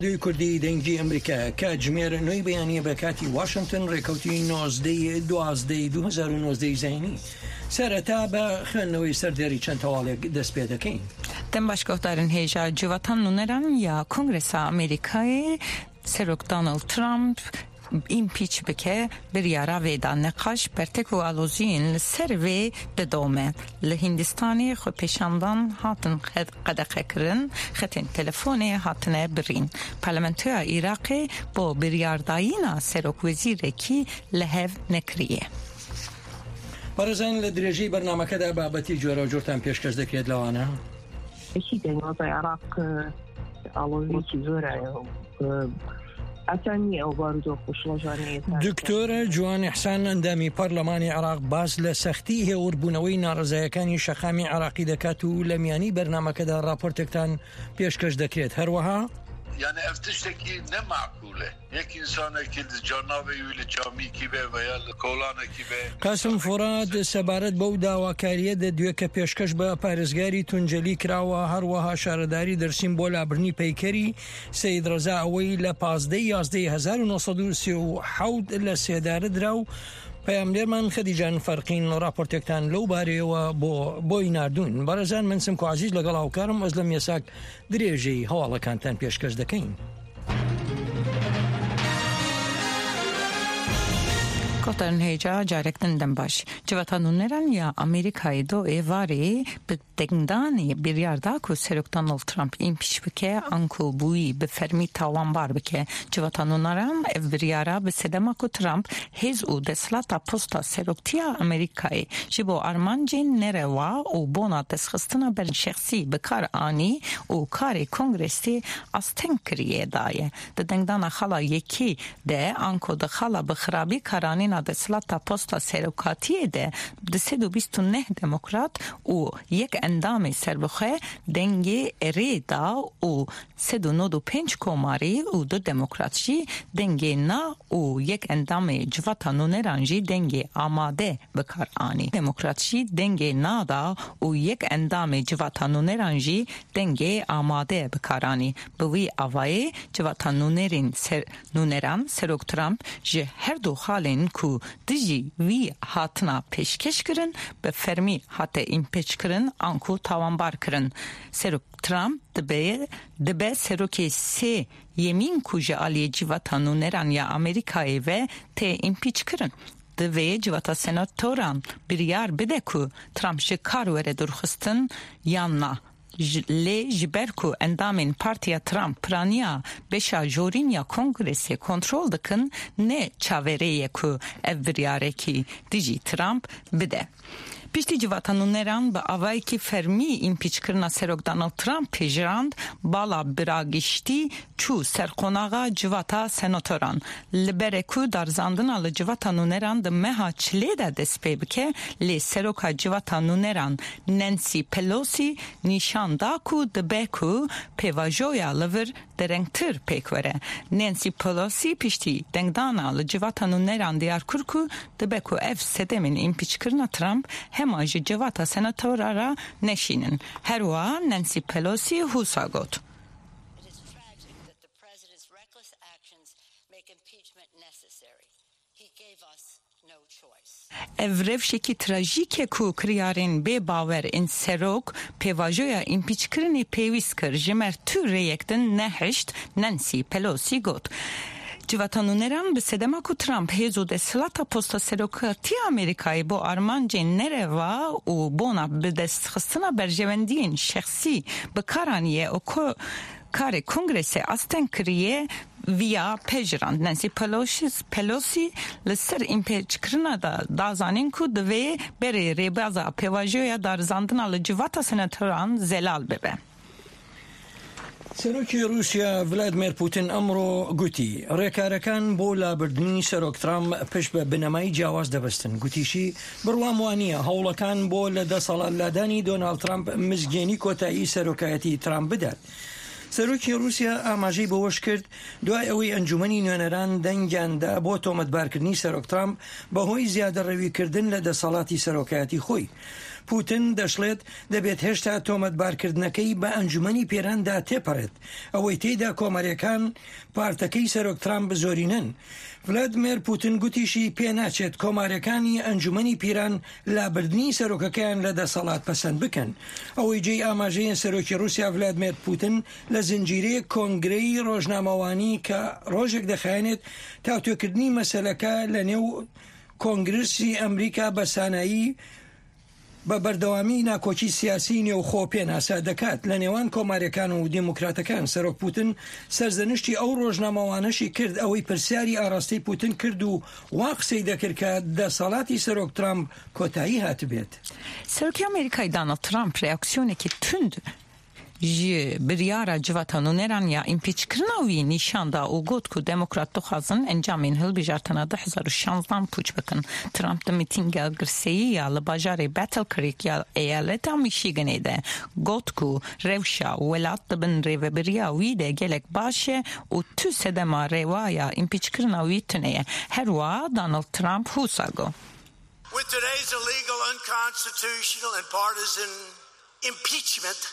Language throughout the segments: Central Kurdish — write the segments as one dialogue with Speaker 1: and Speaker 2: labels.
Speaker 1: دوی کوردی دەنگی ئەمریکا کە ژمێر نوێی بەیانیە بە کاتی واشنگتن ڕێکەوتی 19/12/2019 زینی سەرەتا بە خوێندنەوەی سەردێری چەند تەواڵێک دەست پێ دەکەین.
Speaker 2: Den başkohtaren heja civatan nuneran ya Kongresa Amerika'yı Serok Donald Trump impeach bike bir yara veda nekaş pertek u alozin serve de dome le Hindistani xo peşandan hatın qadaqekrin xetin telefoni hatine birin parlamentoya Iraqi bo bir yardayina Serok vezireki lehev nekriye.
Speaker 1: بەڕێزان لە درێژەی بەرنامەکەدا بابەتی جۆرە جۆرتان پێشکەش دەکرێت لەوانە؟
Speaker 3: دەنگازای عێراق ئاڵۆزیی زۆرایە ئەسانی ئەو بارودۆ خوشڵەژانەیە.
Speaker 1: دکتۆرە جوان ئیحسان ئەندامی پەرلەمانی عێراق باز لە سەختی هێوربوونەوەی ناڕزایەکانی شەقامی عێراقی دەکات و لە میانی بەرنامەکەدا راپۆرتێکتان پێشکەش دەکرێت. هەروەها
Speaker 4: yani ev tişteki ne makule. Yek insana ki canavi ile cami gibi veya kolana gibi.
Speaker 1: قاسم فوراد سەبارەت بەو داواکاریە دەدوێت کە پێشکەش بە پارێزگاری تونجەلی کراوە هەروەها شارەداری دەرسیم بۆ لابرنی پەیکەری سەید ڕەزا ئەوەی لە 15/11/1937 لە سێدارە درا و پەیامدێرمان خەدیجان فەرقین راپۆرتێکتان لەو بارەیەوە بۆی ناردوون. بەڕێزان من سمکو عەزیز لەگەڵ هاوکارم ئەزلەم یەساک درێژەی هەواڵەکانتان پێشکەش دەکەین.
Speaker 2: Kotarın heja carekten den baş. Civatanuneran ya Amerika'yı do evari bedengdani bir yarda ku Serok Donald Trump impiş bike anku bui be fermi tavan bar bike. Civatanuneran ev bir yara be sedema ku Trump hez u deslata posta Seroktiya Amerika'yı jibo armancin nereva u bona desxistina ber şahsi bekar ani u kari kongresi asten kriye daye. Dedengdana xala yeki de anku de xala bixrabi karani دسلات پست سرکاتیه ده 229 دموکرات و یک اندام سربخه دنگی ریدا و 395 کماری و دو دموکراتشی دنگی نا و یک اندام جواتانونرانجی دنگی آماده بکار آنی دموکراتشی دنگی نادا و یک اندام جواتانونرانجی دنگی آماده بکارانی بوی آوای جواتانونرین نونران سرک ترامپ جه هر دو حالین کو dijî vî hatina pêşkeş kirin bi fermî hate împeç kirin anku tawanbar kirin. Serok Trump dibe serokê sê yemîn ku ji aliyê civata nûneran ya Amerikayê ve tê împeç kirin. Divê civata senatoran biryar bide ku Trump ji kar were durxistin yan na. Le jiberku endamên Partiya Trump praniya beşa jorîn ya Kongresi kontrol dikin ne çavereye ku ev biryarekî dijî Trump bide. Piştî civatanûneran bi avayekî fermî împiçkirina Serok Donald Trump pêjirand bala biragiştî çû serqonaxa civata senatoran. Li berê ku darzandina li civatanûneran di meha çilê de dest pê bike lê seroka civatanûneran Nancy Pelosi nîşan da ku dibe ku pêvajoya li vir derengtir pêk were. Nancy Pelosi piştî dengdana li civatanûneran diyar kir ku dibe ku ev sedemên împiçkirina Trump hema ji civata senatorara neşînin. Herwa Nancy Pelosi hûsa got. Ev revşekî trajîk ku kiriyarên bê bawer ên serok pêvajoya împiçkirinê pêwîst kir ji mer tu rêyek din nehişt Nancy Pelosi got. Civatanûneran bi sedema ku Trump hêzo deslata posta serokatiya Amerikayê bo armancên nereva û bona bi destxistina berjewendiyên şexsî bi karaniye û karê Kongresi asten kiriye via pejirand. Nancy Pelosi li ser împeçkirina da dazanên ku divê berê rêbaza pêvajoya darzandina li civata senatoran zelal bibe.
Speaker 1: سەرۆکی رووسیا ڤلادیمیر پوتین ئەمڕۆ گوتی ڕێکارەکان بۆ لابردنی سەرۆک ترامپ پشت بە بنەمای جیاواز دەبەستن. گوتیشی بڕوام وانییە هەوڵەکان بۆ لە دەسەڵات لادانی دۆناڵد ترامپ مزگێنی کۆتایی سەرۆکایەتی ترامپ بدات. سەرۆکی رووسیا ئاماژەی بەوەش کرد دوای ئەوەی ئەنجومەنی نوێنەران دەنگیاندا بۆ تۆمەتبارکردنی سەرۆک ترامپ بەهۆی زیادە ڕەویکردن لە دەسەڵاتی سەرۆکایەتی خۆی. پوتن دەشڵێت دەبێت هێشتا تۆمەتبارکردنەکەی بە ئەنجومەنی پێراندا تێپەڕێت ئەوەی تێیدا کۆمەریەکان پارتەکەی سەرۆک ترامپ بزۆرینن. ڤلادیمیر پوتن گوتیشی پێناچێت کۆمارەکانی ئەنجومەنی پیران لابردنی سەرۆکەکەیان لە دەسەڵات پەسەند بکەن. ئەوەی جێی ئاماژەیە سەرۆکی رووسیا ڤلادیمیر پوتن لە زنجیرەیە کۆنگرەی ڕۆژنامەوانی کە ڕۆژێک دەخایێنێت تاوتوێکردنی مەسەلەکە لە نێو کۆنگرسی ئەمریکا بە سانایی بە بەردەوامی ناکۆچی سیاسی نێوخۆ پێناسا دەکات لە نێوان کۆماریەکان و دیموکراتەکان. سەرۆک پوتن سەرزەنشتی ئەو ڕۆژنامەوانەشی کرد ئەوەی پرسیاری ئاڕاستی پوتن کرد و وا قسەی دەکرد کە دەسەڵاتی سەرۆک ترامپ کۆتایی هاتبێت.
Speaker 2: سەرۆکی ئەمریکای دانالد ترامپ ڕێکسیۆنێکی تند ji biryara civata nûneran ya împîçkirina wî nîşan da û got ku demokrat dixwazin encamên hilbijartina 2016 pûç bikin. Trump di mîtînga girseyî ya li bajarê Battle Creek ya eyaleta Michiganê de got ku rewşa welat dibin rêveberiya wî de gelek baş e û tu sedema rêwaya împîçkirina wî tune ye. Her wiha Donald Trump hûsa got.
Speaker 5: With today's illegal, unconstitutional and partisan impeachment,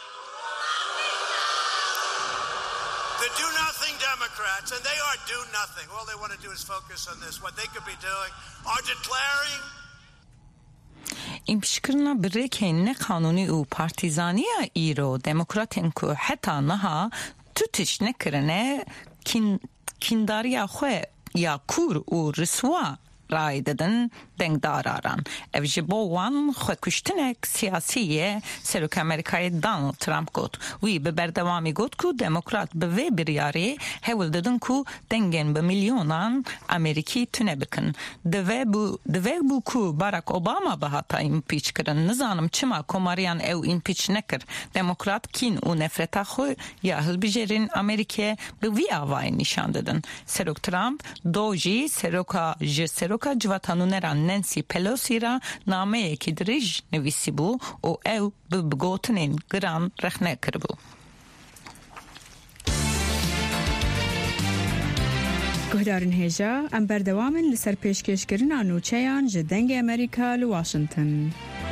Speaker 5: the do-nothing Democrats, and they are do-nothing. All they want to do is focus on this. What they could be doing are declaring
Speaker 2: împîçkirina birêkên neqanûnî û partîzaniya îro demokratên ku heta niha tu tişt nekirine kîndariya xwe ya kûr û riswa رای دادن دنگداران. اف جبو وان خوکشتنک سیاسیه سروک امریکای دانالد ترامپ گوت. وی به بردوامی گوت کو دموکرات به وی بریاری هول دادن کو دنگن به میلیونان امریکی تونه بکن. دوی بو کو باراک اوباما به هاتا ایمپیچ کرن. نزانم چما کماریان او ایمپیچ نکر. دموکرات کین و نفرتا خو یا هل بجرین امریکه به وی آوای نشان دادن. سروک ترامپ دوجی سروک civatanuneran Nancy Pelosi ra nameyekî dirêj nivîsî bû û ew bi bigotinên giran rexne kiribû.
Speaker 6: Guhdarên hêja em berdewamin li ser pêşkêşkirina nûçeyan ji dengê Amerîka li Washington.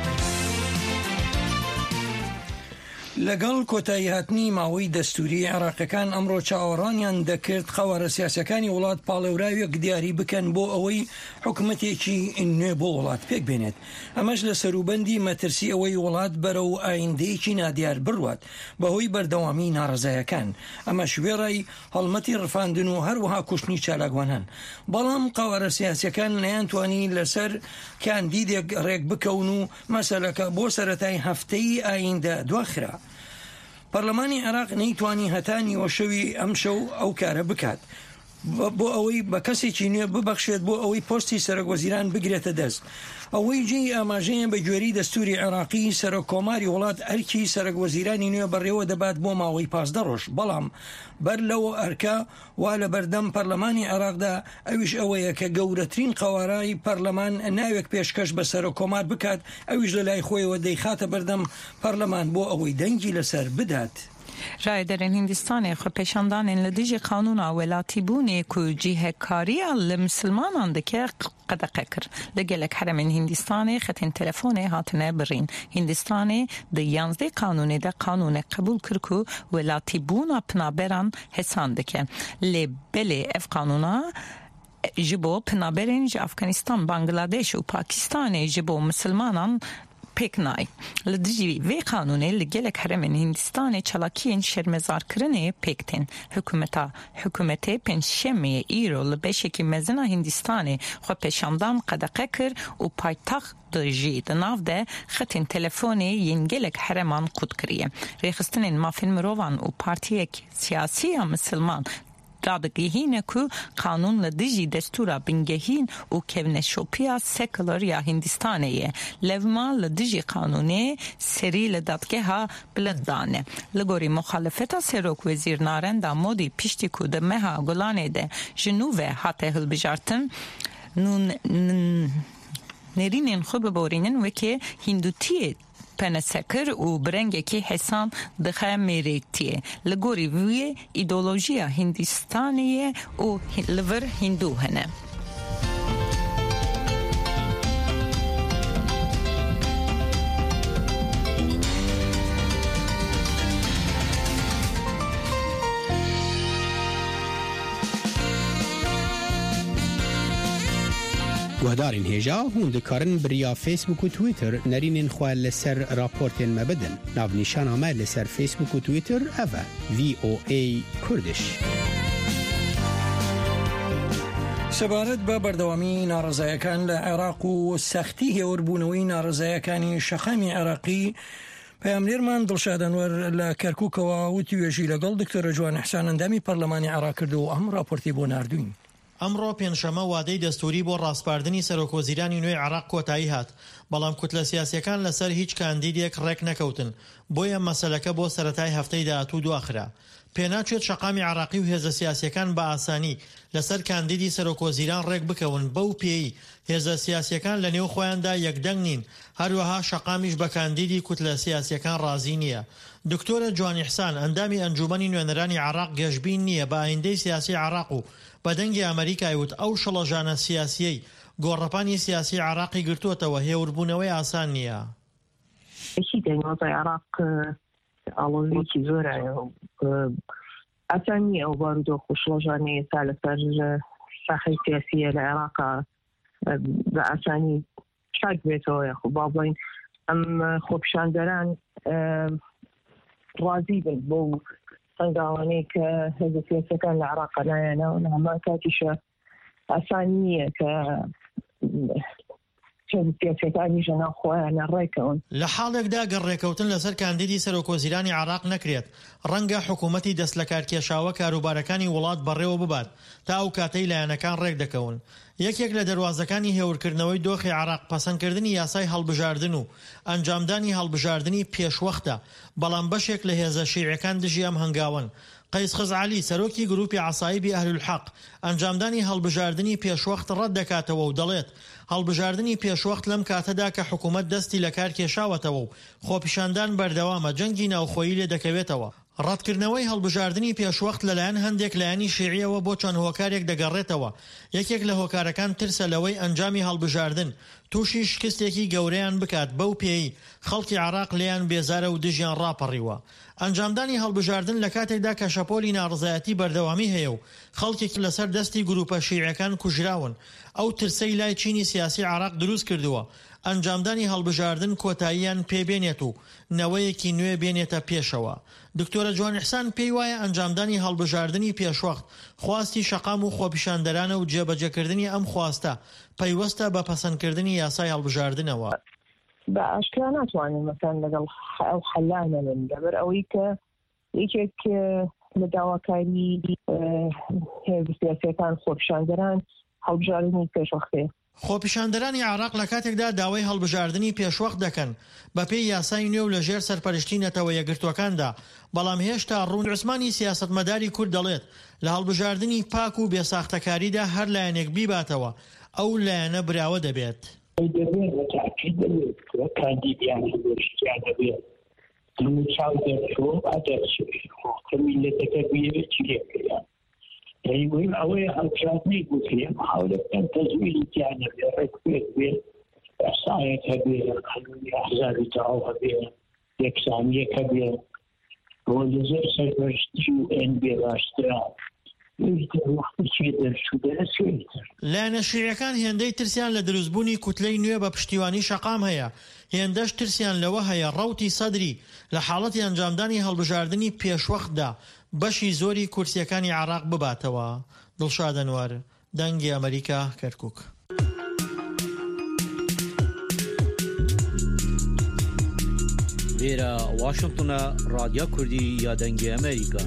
Speaker 1: لەگەڵ کۆتایی هاتنی ماوەی دەستوری عێراقیەکان ئەمڕۆ چاوەڕانیان دەکرد قەوارە سیاسەکانی وڵات پاڵێوراوێک دیاری بکەن بۆ ئەوەی حکومەتێکی نوێ بۆ وڵات پێک بێنێت. ئەمەش لە سەروبەندی مەترسی ئەوەی وڵات بەرەو ئایندەیەکی نادیار بڕوات بەهۆی بەردەوامی ناڕزایەکان. ئەمە شوێڕای هەڵمەتی ڕفاندن و هەروەها کوشتنی چالاکوانان. بەڵام قەوارە سیاسەکان نەیانتوانی لەسەر کاندیدێک ڕێک بکەون و مەسەلەکە بۆ سەرەتای هەفتەی ئایندە دواخرا. پەرلەمانی عێراق نەیتوانی هەتانی وەشەوی ئەم شەو ئەو کارە بکات بۆ ئەوەی بە کەسێکی نوێ ببەخشێت بۆ ئەوەی پۆستی سەرۆکوەزیران بگرێتە دەست. ئەوەی جێی ئاماژەیە بە گوێرەی دەستوری عێراقی سەرۆکۆماری وڵات ئەرکی سەرۆکوەزیرانی نوێ بەڕێوە دەبات بۆ ماوەی 15 ڕۆژ. بەڵام بەر لەوە ئەرکە وا لە بەردەم پەرلەمانی عێراقدا ئەویش ئەوەیە کە گەورەترین قەوارای پەرلەمان ناوێک پێشکەش بە سەرۆکۆمار بکات ئەویش لە لای خۆیەوە دەیخاتە بەردەم پەرلەمان بۆ ئەوەی دەنگی لەسەر بدات.
Speaker 2: رایدرین هندستان خو پیشاندان لدیج قانون ولاتی بونه کو جهکاری المسلمان دکه قدقه کر لگلک حرم هندستان خطین تلفون هاتنه برین هندستان د 11 قانون ده قانون قبول کر کو ولاتی بونه پنابران حسان دکه لبله اف قانونا جبو پنابرین ج افغانستان بنگلادش و پاکستان جبو مسلمانان پکنای لدیجی وی قانونه لگلک حرم هندستان چلاکین شرمزار کرنه پکتن حکومت پنجشنبه ایرو لبشکی مزنا هندستان خو پیشاندان قدقه کر و پایتخت دجی دناو ده خطین تلفونی ینگلک حرمان قد کریه ریخستن مافین مروان و پارتیک سیاسی مسلمان دادگیهینه که قانون لدیجی دستورا بنگهین و کونشوپیا سکولر یا هندستانیه لوما لدیجی قانونه سری لدادگه ها بلندانه لگوری مخالفتا سروک وزیر نارندا مودی پیشتی که ده مها گلانه ده جنوبه حتی هل بجارتن نرینین خوب بورینن وکه هندوتیه پنسکر و برنگه که حسان دخه میریتیه لگوری وی ایدولوژیا هندستانیه و لور هندو هنه.
Speaker 7: گهدارین هیجا هون دکارن بریا فیسبوک و تویتر نرینین خواه لسر راپورتین مبدن ناو نیشان آمد لسر فیسبوک و تویتر اوه VOA کردش.
Speaker 1: سەبارەت بە بەردەوامی ناڕزایەکان لە عێراق و سەختی هێوربوونەوەی ناڕزایەکانی شەقامی عێراقی پەیامنێرمان دڵشاد ئەنوەر لە کەرکووکەوە وتی وێژی لەگەڵ دکتۆرە جوان حسان ئەندامی پەرلەمانی عێراق کردو و ئەم راپۆرتی بۆ ناردوین.
Speaker 8: ئەمڕۆ پێنجشەمە وادەی دەستوری بۆ ڕاستپاردنی سەرۆکوەزیرانی نوێی عێراق کۆتایی هات، بەڵام کوتلە سیاسیەکان لەسەر هیچ کاندیدێک ڕێک نەکەوتن، بۆیە مەسەلەکە بۆ سەرەتای هەفتەی داهاتوو دواخرا. پێناچێت شەقامی عێراقی و هێزە سیاسیەکان بە ئاسانی لەسەر کاندیدی سەرۆکوەزیران ڕێک بکەون، بەو پێی هێزە سیاسیەکان لە نێو خۆیاندا یەکدەنگ نین، هەروەها شەقامیش بە کاندیدی کوتلە سیاسیەکان ڕازی نییە. دکتۆرە جوانی حسان ئەندامی ئەنجومەنی نوێنەرانی عێراق گەشبین نییە بە ئایندەی سیاسی عێراق و بە دەنگی ئەمریکای وت ئەو شەڵەژانە سیاسیەی گۆڕەپانی سیاسی عێراقی گرتووەتەوە هێوربوونەوەی ئاسان نییە.
Speaker 3: دەنگۆزای عێراق ئاڵۆزیی زۆرایە ئاسان نییە ئەو بارودۆخ و شڵەژانەیە تا لەسەر ساحەی سیاسیە لە عێراقا بە ئاسانی چاک بێتەوە یاخو با بڵین ئەم خۆپیشاندەران ڕازی بن بۆ سەنگاوانەی کە هێزە سیاسیەکان لە عێراقا نایەنەوە لە هەمان کاتیشە ئاسان نییە کە
Speaker 8: لە حاڵێکدا گەڕێکەوتن لەسەر کاندیدی سەرۆکوەزیرانی عێراق نەکرێت، ڕەنگە حکوومەتی دەست لە کارکێشاوە کاروبارەکانی وڵات بەڕێوە ببات تا ئەو کاتەی لایەنەکان ڕێک دەکەون. یەکێک لە دەواازەکانی هێورکردنەوەی دۆخی عێراق پەسەندکردنی یاسای هەڵبژاردن و ئەنجامدانی هەڵبژاردننی پێشوەختە، بەڵام بەشێک لە هێزە شیعەکان دژی ئەم هەنگاون. قەیس خزعالی سەرۆکی گروپی عەسایبی ئەهل الحەق ئەنجامدانی هەڵبژاردننی پێشوەخت ڕەت دەکاتەوە و دەڵێت هەڵبژاردننی پێشوەخت لەم کاتەدا کە حکوومەت دەستی لە کار کێشاوەتەوە و خۆپیشاندان بەردەوامە جەنگی ناوخۆیی لێ دەکەوێتەوە. ڕەتکردنەوەی هەڵبژاردننی پێشوەخت لەلایەن هەندێک لایەنی شیعیەوە بۆ چەند هۆکارێک دەگەڕێتەوە. یەکێک لە هۆکارەکان ترسە لەوەی ئەنجامی هەڵبژاردن تووشی شکستێکی گەورەیان بکات، بەو پێی خەڵکی عێراق لێیان بێزارە و دژیان ڕاپەڕیوە. ئەنجامدانی هەڵبژاردن لە کاتێکدا کە شەپۆلی ناڕزایەتی بەردەوامی هەیە و خەڵکێک لەسەر دەستی گروپە شیعەکان کوژراون، ئەو ترسەی لای چینی سیاسی عێراق دروست کردووە ئەنجامدانی هەڵبژاردن کۆتاییان پێبێنێت و نەوەیەکی نوێ بێنێتە پێشەوە. دکتۆرە جوان حسان پێی وایە ئەنجامدانی هەڵبژاردننی پێشوەخت خواستی شەقام و خۆپیشاندەرانە و جێبەجێکردنی ئەم خواستە پەیوەستە بە پەسەندکردنی یاسای هەڵبژاردنەوە.
Speaker 3: بە ئاشکرا ناتوانین مەسەن لەگەڵ ئەو حەلانە من لەبەر ئەوەی کە یەکێک لە داواکاری هێزە سیاسیەکان خۆپیشاندەران هەڵبژاردننی پێشوەختەیە.
Speaker 8: خۆپیشاندەرانی عێراق لە کاتێکدا داوای هەڵبژاردننی پێشوەخت دەکەن بە پێی یاسای نوێ و لەژێر سەرپەرشتی نەتەوە یەکگرتوەکاندا، بەڵام هێشتا ڕوون عوسمانی سیاسەتمەداری کورد دەڵێت لە هەڵبژاردننی پاک و بێساختەکاریدا هەر لایەنێک بیباتەوە ئەو لایەنە براوە دەبێت.
Speaker 9: کاندیدیانی گەشتیان دەبێت چاو دەرچۆ ئادەرچۆ میلەتەکە بێت چی لێکریان مهم ئەوەیە هەڵبژاردنەی گوترێن هەولەکەن تەزویری تیان هەبێ ڕێکوێک بێ ئەسایەک هەبێ قانونی ئەحزابی تەواو هەبێ یەکسانیەک هەبێ بۆ لەژێر سەرپەرشتی و بێ باشترا
Speaker 8: لایەنە شیعەکان هێندەی ترسیان لە دروستبوونی کوتلەی نوێ بە پشتیوانی شەقام هەیە، هێندەش ترسیان لەوە هەیە ڕەوتی سەدری لە حاڵەتی ئەنجامدانی هەڵبژاردننی پێشوەختدا بەشی زۆری کورسیەکانی عێراق بباتەوە. دڵشاد ئەنوەر، دەنگی ئەمریکا، کەرکووک.
Speaker 10: لێرە واشنگتنە ڕادیۆ کوردی یا دەنگی ئەمریکا.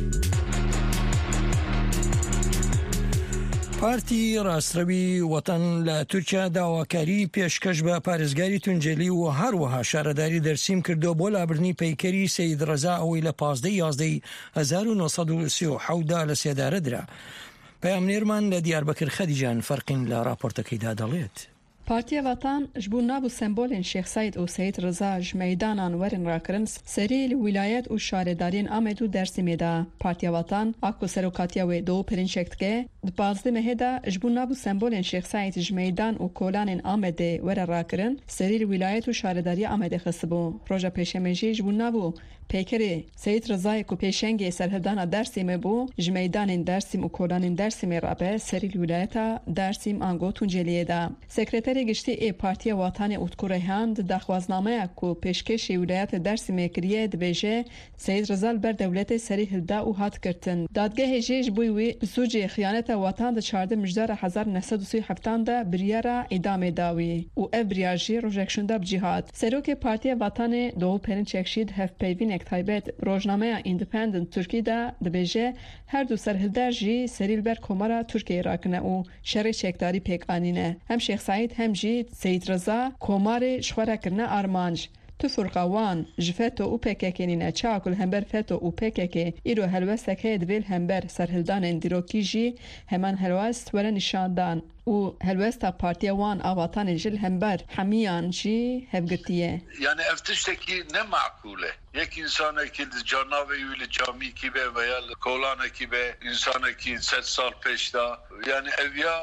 Speaker 1: پارتی ڕاستڕەوی وەتەن لە تورکیا داواکاری پێشکەش بە پارێزگاری تونجێلی و هەروەها شارەداری دەرسیم کردو بۆ لابرنی پەیکەری سەید ڕەزا ئەوەی لە 15 1937دا لە سێدارە درا. پەیامنێرمان لە دیاربەکر خەدیجان فەرقین لە راپۆرتەکەیدا دەڵێت.
Speaker 11: Partiya Vatan ji bo nav û sembolên Şêx Saîd û Seyid Rıza ji meydanan werin rakirin serî li wilayet û şaredariyên Amed û Dêrsimê de. Partiya Vatan a ku serokatiya wê Doğu Perinçek dike, di 15 Mehê de ji bo nav û sembolên Şêx Saîd ji meydan û kolanên Amedê were rakirin serî li wilayet û şaredariya Amedê xistibû. Roja pêşemê jî ji bo nav û pêkerê Seyid Rızayê ku pêşengê serhildana Dêrsimê bû ji meydanên Dêrsim û kolanên Dêrsimê rabe serî li wilayeta Dêrsim ango Tunceliê de. Sekreterê giştî ê Partiya Watanê Utku Reyhan di daxwaznameya ku pêşkêşî wilayeta Dêrsimê kiriye dibêje Seyid Rıza li ber dewletê serî hilda û hat girtin. Dadgehê jî ji bo wî bi sûcê xıyaneta watan di 14 mijdara 1937 de biryara îdamê dawî û ev biryar jî rojek şunda bi cîhat. Serokê Partiya Watanê Doğu Perinçek jî di hevpeyvînek taybet rojnameya Independent Türkî de dibêje her du serhilder jî serî li ber komara Tirkiyeyê rakine û şerê çekdarî pêk anîne. Hem Şêx Saîd hem jî Seyid Rıza komarê ji xwe re kirine armanc. Tu furqa wan ji FETÖ û PKK'nîne çawa ku li hember FETÖ û PKK îro helwestek heye divê li hember serhildanên dîrokî jî heman helwest were nîşandan û helwesta Partiya wan a Watanê ji li hember hemiyan jî hevgirtiye.
Speaker 4: Yani ev tiştekî ne makule. Yek insanekî di canavê wî li camîkî be veya li kolanekî be insanekî 100 sal pêş da yani ev ya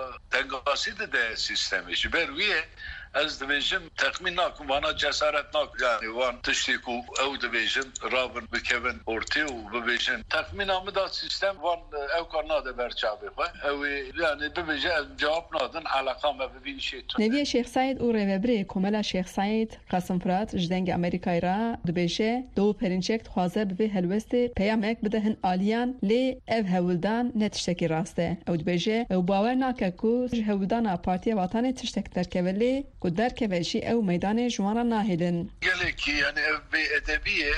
Speaker 4: tengasî de sistemê ji ber wî ez dibêjim texmîn nakim vana cesaret nakim yani wan tiştê ku ew dibêjin ravin bikevin ortê û bibêjin texmîna min da sistem wan ew kar nade ber çavê xwe ew yani bibêje ez cevap nadin alaqam me bi vî işê tune.
Speaker 11: Neviye Şêx Saîd û rêveberê Komela Şêx Saîd Qasim Firat ji dengê Amerîkayê ra dibêje Doğu Perinçek dixwaze bi vê helwestê peyamek bide hin aliyan lê ev hewildan ne tiştekî rast e. Ew dibêje ew bawer nake ku ji hewildana Partiya Watanê tiştek derkeve lê ku derkeve jî ew meydanê ji wan re nahêlin.
Speaker 4: Gelekî yani ev bê edebiye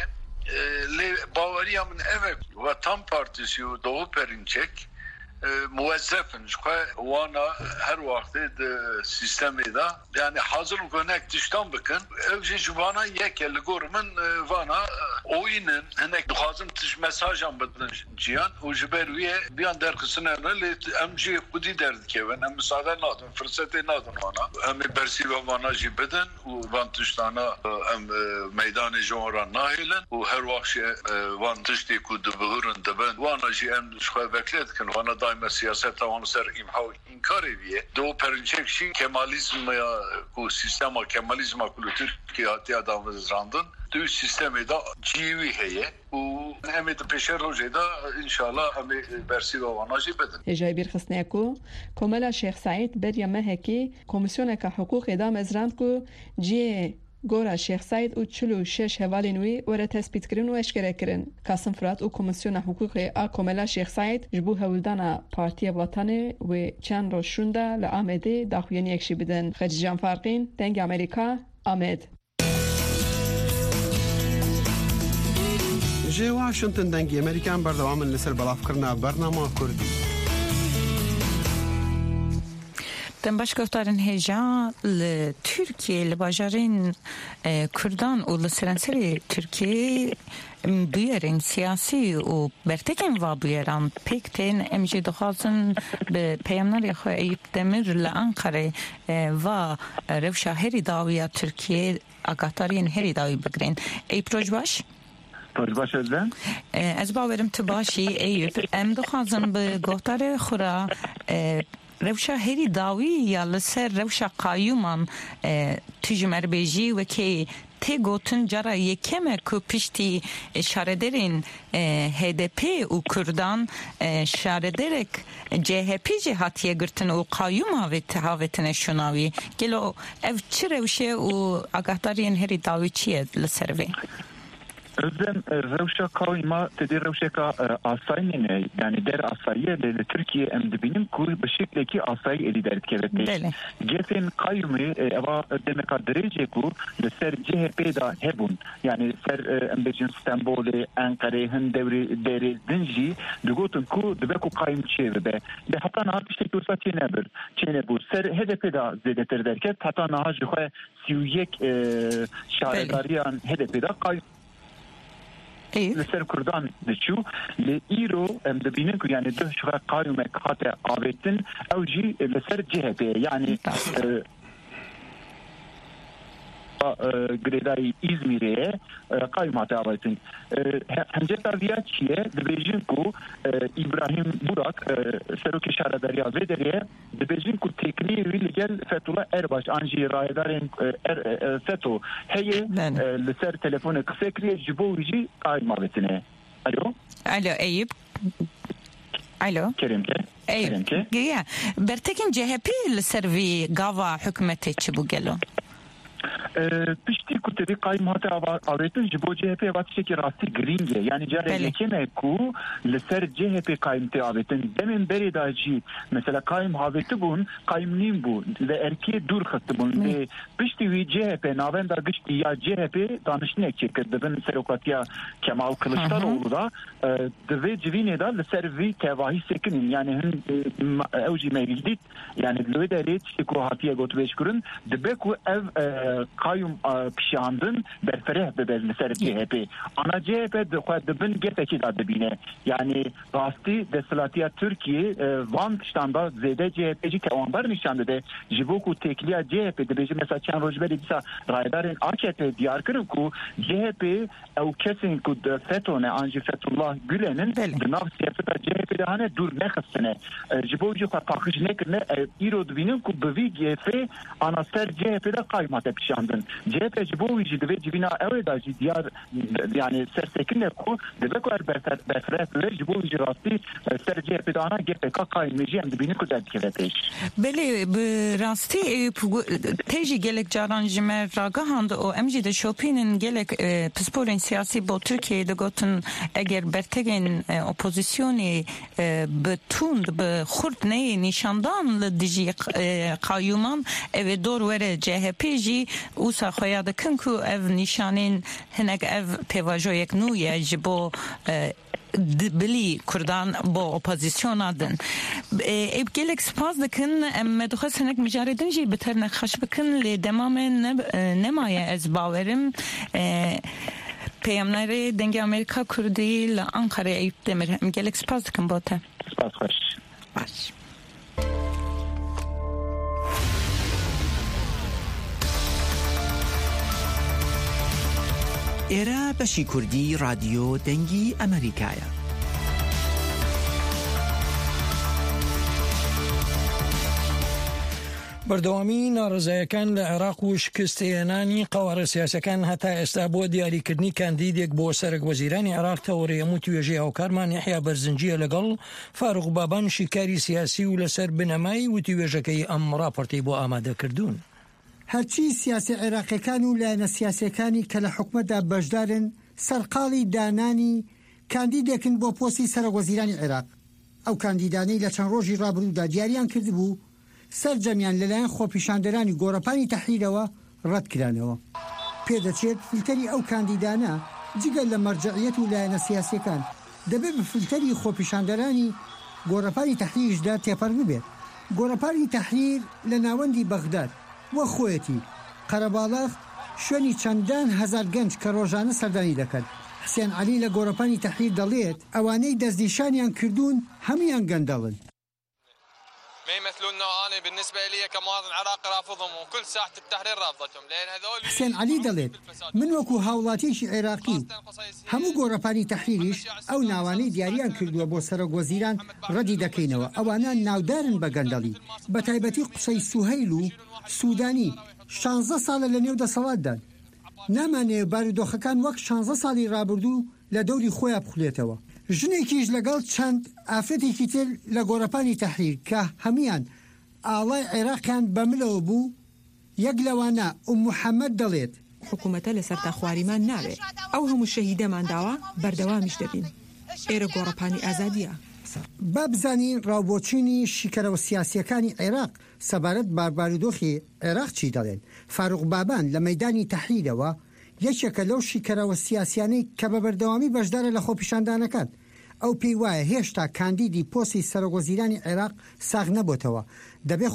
Speaker 4: lê baweriya min ev Vatan Partisi û Doğu Perinçek muvezzefin wana her vaxtê di sistemê da yani hazır konek tiştan bikin ev jî ji vana yeke li gor min vana oyînin hinek dixwazin tiş mesajan bidin ciyan û ji ber wî biyan derxisine lê em jî xwedî derdikevin em misade nadin fırsatê nadin wana em ê bersîva vana jî bidin û van tiştana em meydanê ji wan re nahêlin û her vaxt jî van tiştê ku dibigirin dibin wana jî em ji xwe veklê dikin wana daima siyaseta wan ser imha inkarê viye Doğu Perinçek jî kemalizm ya ku sistema kemalizma ku li Tirkiye hatiye damezrandin du sistemê da cîwî heye û em ê di pêşê rojê da inşallah em ê bersîva wana jî bidin.
Speaker 11: Hêja bîrxistnê ku Komela Şêx Saîd beriya mehekî komisyoneka hiqûqê damezrand ku ciyê gora Şêx Saîd û 46 hevalên wî were tespîtkirin û eşkerekirin. Qasim Firat û Komisyona Hiqûqê a Komela Şêx Saîd ji bo hewildana Partiya Watanê wê çend roj şûnda li Amedê daxuyaniyek jî bidin. Xecican Farqîn, Dengê Amerîka, Amed.
Speaker 7: Ji Washington dengê Amerîkan berdewamin li ser belavkirina bernama Kurdî.
Speaker 2: Dem başgeftarên hêja li Tirkiye li bajarên Kurdan û li serenserê Tirkiye bûyerên siyasî û bertekên va bûyeran pêk tên em jî dixwazin bi peyamnerê xwe Eyüp Demir li Ankarê va rewşa herî dawiya Tirkiye agatariyên herî dawî bigirin. Eyüp Rojbaş?
Speaker 12: Rojbaş ezden?
Speaker 2: Ez bawerim tu başî Eyüp em dixwazin bi gotara xwe ra rewşa herî dawî ya li ser rewşa qayûman tu ji merbêjî wekê tê gotin cara yekeme ku piştî şarederên HDP û Kurdan şarederek CHP jî hatiye girtin û qayûma vê tihavêtine şûnawî gelo ev çi rewşe û agatariyên herî dawî çi ye li ser vê?
Speaker 12: Özlem rewşa kawîma tedê rewşeka asayînê yani der asayiye li Tirkiye em dibînin ku bi şeklekî asayî êdî derdikeve pêş. Gefên qayûmê eva demeka derêcê ku li ser CHP da hebûn yani ser em bêjin Stenbolê, Enqerê, hin derê din jî digotin ku dibe ku qayûm çê bibe. Li heta niha tiştekî wisa çê nebir. Çê nebû. Ser HDP da zêdetir derket heta niha ji xwe 31 şaredariyan HDP da qayûm لسر کردان دچو لایرو دبینن که یعنی ده شغل قایمه کات آویتن او جی لسر جهبه یعنی گریدای ئیزمیرێ قایماتە ئاوێتن هەنجێتا ڤیا چییە دەبێژین و ئیبراهیم بوراک سەرۆکی شارەداریا vê derê dibêjin ku têkiliyê wî li gel Fethullah Erbaş an jî rayedarên FETÖ heye li ser telefonê qise kiriye ji bo wî jî qayma vetine. Alo
Speaker 2: Eyüp. Alo.
Speaker 12: Kerimke.
Speaker 2: Eyüp. Bertekin CHP li ser vî gava hükümetê çi bû gelo?
Speaker 12: Piştî ku tevî qaymata avêtin ji bo CHP va tiştekî rastî giring e yani careke me ku li ser CHP qaymtê avêtin demên berê da jî mesela qaym havêti bûn qaym nîm bû li erkê dûr xistibûn lê piştî wî CHP navenda giştî ya CHP daniştinek çêkir dibin serokatiya Kemal Kılıçdaroğlu da divê civînê da li ser vî tevahî sekinin yani hin ew jî mevîdît yani li wê derê tiştê ku hatiye gotûbêj kirin dibe ku ev kayyum pişandın berfereh bebez li ser CHP. Ana CHP dibin gefekî da dibîne. Yani rastî destilatiya Türkiye van tiştanda zêde CHP'ci tewandar nîşan dide ji bo ku têkiliya CHP dibêje mesela çend roj berê dîsa rayedarên AKP diyar kirin ku CHP ew kesên ku FETÖ ne an jî Fethullah Gülen'in di nav siyaseta CHP'de hane dur nexistine. Ji bo jî xwe paqij nekirine îro dibînin ku bi vî gefê ana ser CHP'de qaymate pişandın. CHP ji bo wî jî divê civîna ew da jî diyar yani sersekine ku dibe ku berfereh bibe ji bo wî jî rastî ser CHP'de ana GPK qaymê jî em dibînin ku derdikeve pêş.
Speaker 2: Belê bi rastî tê jî gelek caran ji me ragihand û em jî dişopînin gelek pisporên siyasî bo Tirkiyeyê digotin eger bertegên opozisyonê bi tund bi xurt neyê nîşandan li dijî qayyuman evê dor were CHP jî wisa xweya dikin ku ev nîşanên hinek ev pêvajoyek nû ye ji bo bilî Kurdan bo opozisyona din. Ev gelek spas dikin em me dixwest hinek mijarê din jî bi ter nexweş bikin lê demamê nemaye ez bawerim peyamnerê dengê Amerîka Kurdî li Ankara'ya Eyüp Demir em gelek spas dikin bo te.
Speaker 12: Spas xweş.
Speaker 2: Baş.
Speaker 13: ئێرە بەشی کوردی رادیۆ دەنگی ئەمریکایە.
Speaker 1: بەردەوامی ناڕزایەکان لە عێراق و شکستهێنانی قەوارە سیاسەکان هەتا ئێستا بۆ دیاریکردنی کاندیدێک بۆ سەرک وەزیرانی عێراق تەوەڕێم و توێژی هاوکارمان یحیا بەرزنجیە لەگەڵ فاروق بابان شیکاری سیاسی و لەسەر بنەمای و توێژەکەی ئەم راپۆرتەی بۆ ئامادەکردوون.
Speaker 14: هەرچی سیاسی عێراقیەکان و لایەنە سیاسیەکانی کە لە حکومەتدا بەشدارن سەرقاڵی دانانی کاندیدێکن بۆ پۆستی سەرۆکوەزیرانی عێراق. ئەو کاندیدانەی لە چەند ڕۆژی ڕابردوودا دیاریان کردبوو سەرجەمیان لەلایەن خۆپیشاندەرانی گۆڕەپانی تەحریرەوە ڕەتکرانەوە. پێدەچێت فیلتەری ئەو کاندیدانە جگەل لە مەرجعیەت و لایەنە سیاسیەکان دەبێت بە فیلتەری خۆپیشاندەرانی گۆڕەپانی تەحریرشدا تێپەڕ ببێت. گۆڕەپانی تەحریر لە ناوەندی بەغداد وە خۆیەتی قەرەباڵغ شوێنی چەندان هەزار گەنج کە ڕۆژانە سەردانی دەکەن. حسێن عەلی لە گۆڕەپانی تەحریر دەڵێت ئەوانەی دەستنیشانیان کردوون هەمویان گەندەڵن.
Speaker 15: ما يمثلوننا أنا بالنسبة لي كمواطن عراقي رافضهم وكل ساحة التحرير رافضتهم لأن هذول
Speaker 14: حسين علي دەڵێت من وەکو هاوڵاتیشی عێراقی و هەموو گۆڕەپانی تەحریریش ئەو ناوانەی دیاریان کردووە بۆ سەرۆک وەزیران ڕەدی دەکەینەوە. ئەوانە ناودارن بە گەندەڵی بە تایبەتی قسەی سوهەیل و سوودانی 16 ساڵە لە نێو دەسەڵاتدان. نامانەیە بارودۆخەکان وەک 16 ساڵی ڕابردوو لە دەوری خۆیان بخولێتەوە. ژنێکیش لەگەڵ چەند ئافرەتێکی تر لە گۆڕەپانی تەحریر کە هەمویان ئاڵای عێراقیان بەملەوە بوو یەک لەوانە محەممەد دەڵێت
Speaker 16: حکوومەتە لە سەرتا خواریمان ناوێت ئەو هەموو شەهیدەمان داوە بەردەوامیش دەبین. ئێرە گۆڕەپانی ئازادیە.
Speaker 14: با بزانین ڕاوبۆچینی شیکەرەوە سیاسیەکانی عێراق سەبارەت بارودۆخی عێراق چی دەڵێن. فاروق بابان لە مەیدانی تەحریرەوە یەکێکە لەو شیکەرەوە سیاسیانەی کە بە بەردەوامی بەشدارە لە خۆپیشاندانەکان. ئەو پێی وایە هێشتا کاندیدی پۆستی سەرۆکوەزیرانی عێراق ساغ نەبووتەوە. دەبێت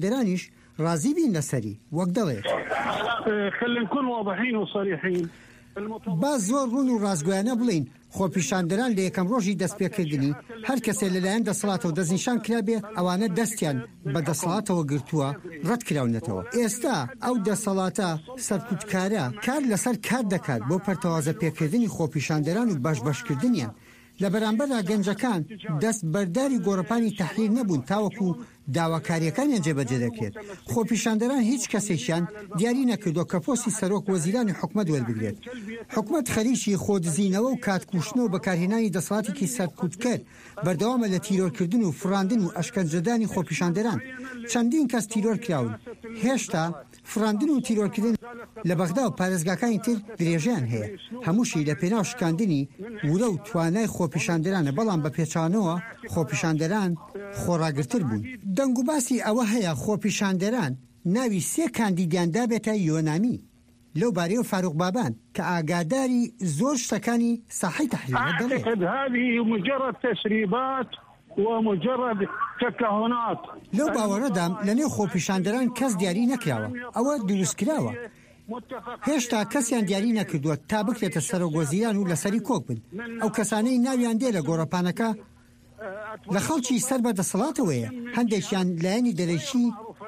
Speaker 14: خۆپیشاندەرانیش ڕازی بین لەسەری وەک دەڵێت.
Speaker 17: خلينا نكون واضحين وصريحين.
Speaker 14: با زۆر ڕوون و ڕازگویانە بڵین خۆپیشاندەران لە یەکەم ڕۆژی دەستپێکردنی هەر کەسێ لەلایەن دەسەڵاتەوە دەستنیشان کرابێ ئەوانە دەستیان بە دەسەڵاتەوە گرتووە ڕەت کراونەتەوە. ئێستا ئەو دەسەڵاتە سەرکوتکارە کار لەسەر کار دەکات بۆ پەرتەوازە پێکردنی خۆپیشاندەران و بەشبەشکردنیان. لە بەرامبەردا گەنجەکان دەست بەرداری گۆڕەپانی تەحریر نەبوون تاوەکو داواکاریەکانیان جێبەجێ دەکرێت. خۆپیشاندەران هیچ کەسێکیان دیاری نەکردو کە پۆستی سەرۆک وەزیرانی حکومەت وەربگرێت. حکومەت خەریکی خۆدزینەوە و کاتکوشتنەوە بەکارهێنانی دەسەڵاتێکی سەرکوتکەر بەردەوامە لە تیرۆرکردن و فڕاندن و ئەشکەنجەدانی خۆپیشاندەران. چەندین کەس تیرۆر کراون. هێشتا فڕاندن و تیرۆرکردن لە بەغدا و پارێزگاکانی تر درێژیان هەیە. هەمووشی لە پێناو شکاندنی وورە و توانای خۆپیشاندەرانە، بەڵام بە پێچانەوە خۆپیشاندەران خۆڕاگرتر بوون. دەنگ و باسی ئەوە هەیە خۆپیشاندەران ناوی سێ کاندیدیاندا بێتە یۆنامی لەو بارەیەوە فاروق بابان کە ئاگاداری زۆر شتەکانی ساحەی تەحریرە دەڵێت.
Speaker 17: هذه مجرد تسريبات ومجرد تكهنات.
Speaker 14: لەو باوەڕەدام لە نێو خۆپیشاندەران کەس دیاری نەکراوە، ئەوە دروست کراوە. هێشتا کەسیان دیاری نەکردووە تا بکرێتە سەرۆکوەزیران و لەسەری کۆک بن. ئەو کەسانەی ناویان دێ لە گۆڕەپانەکە لە خەڵکی سەر بە دەسەڵاتەوەیە، هەندێکیان لایەنی دەرەکی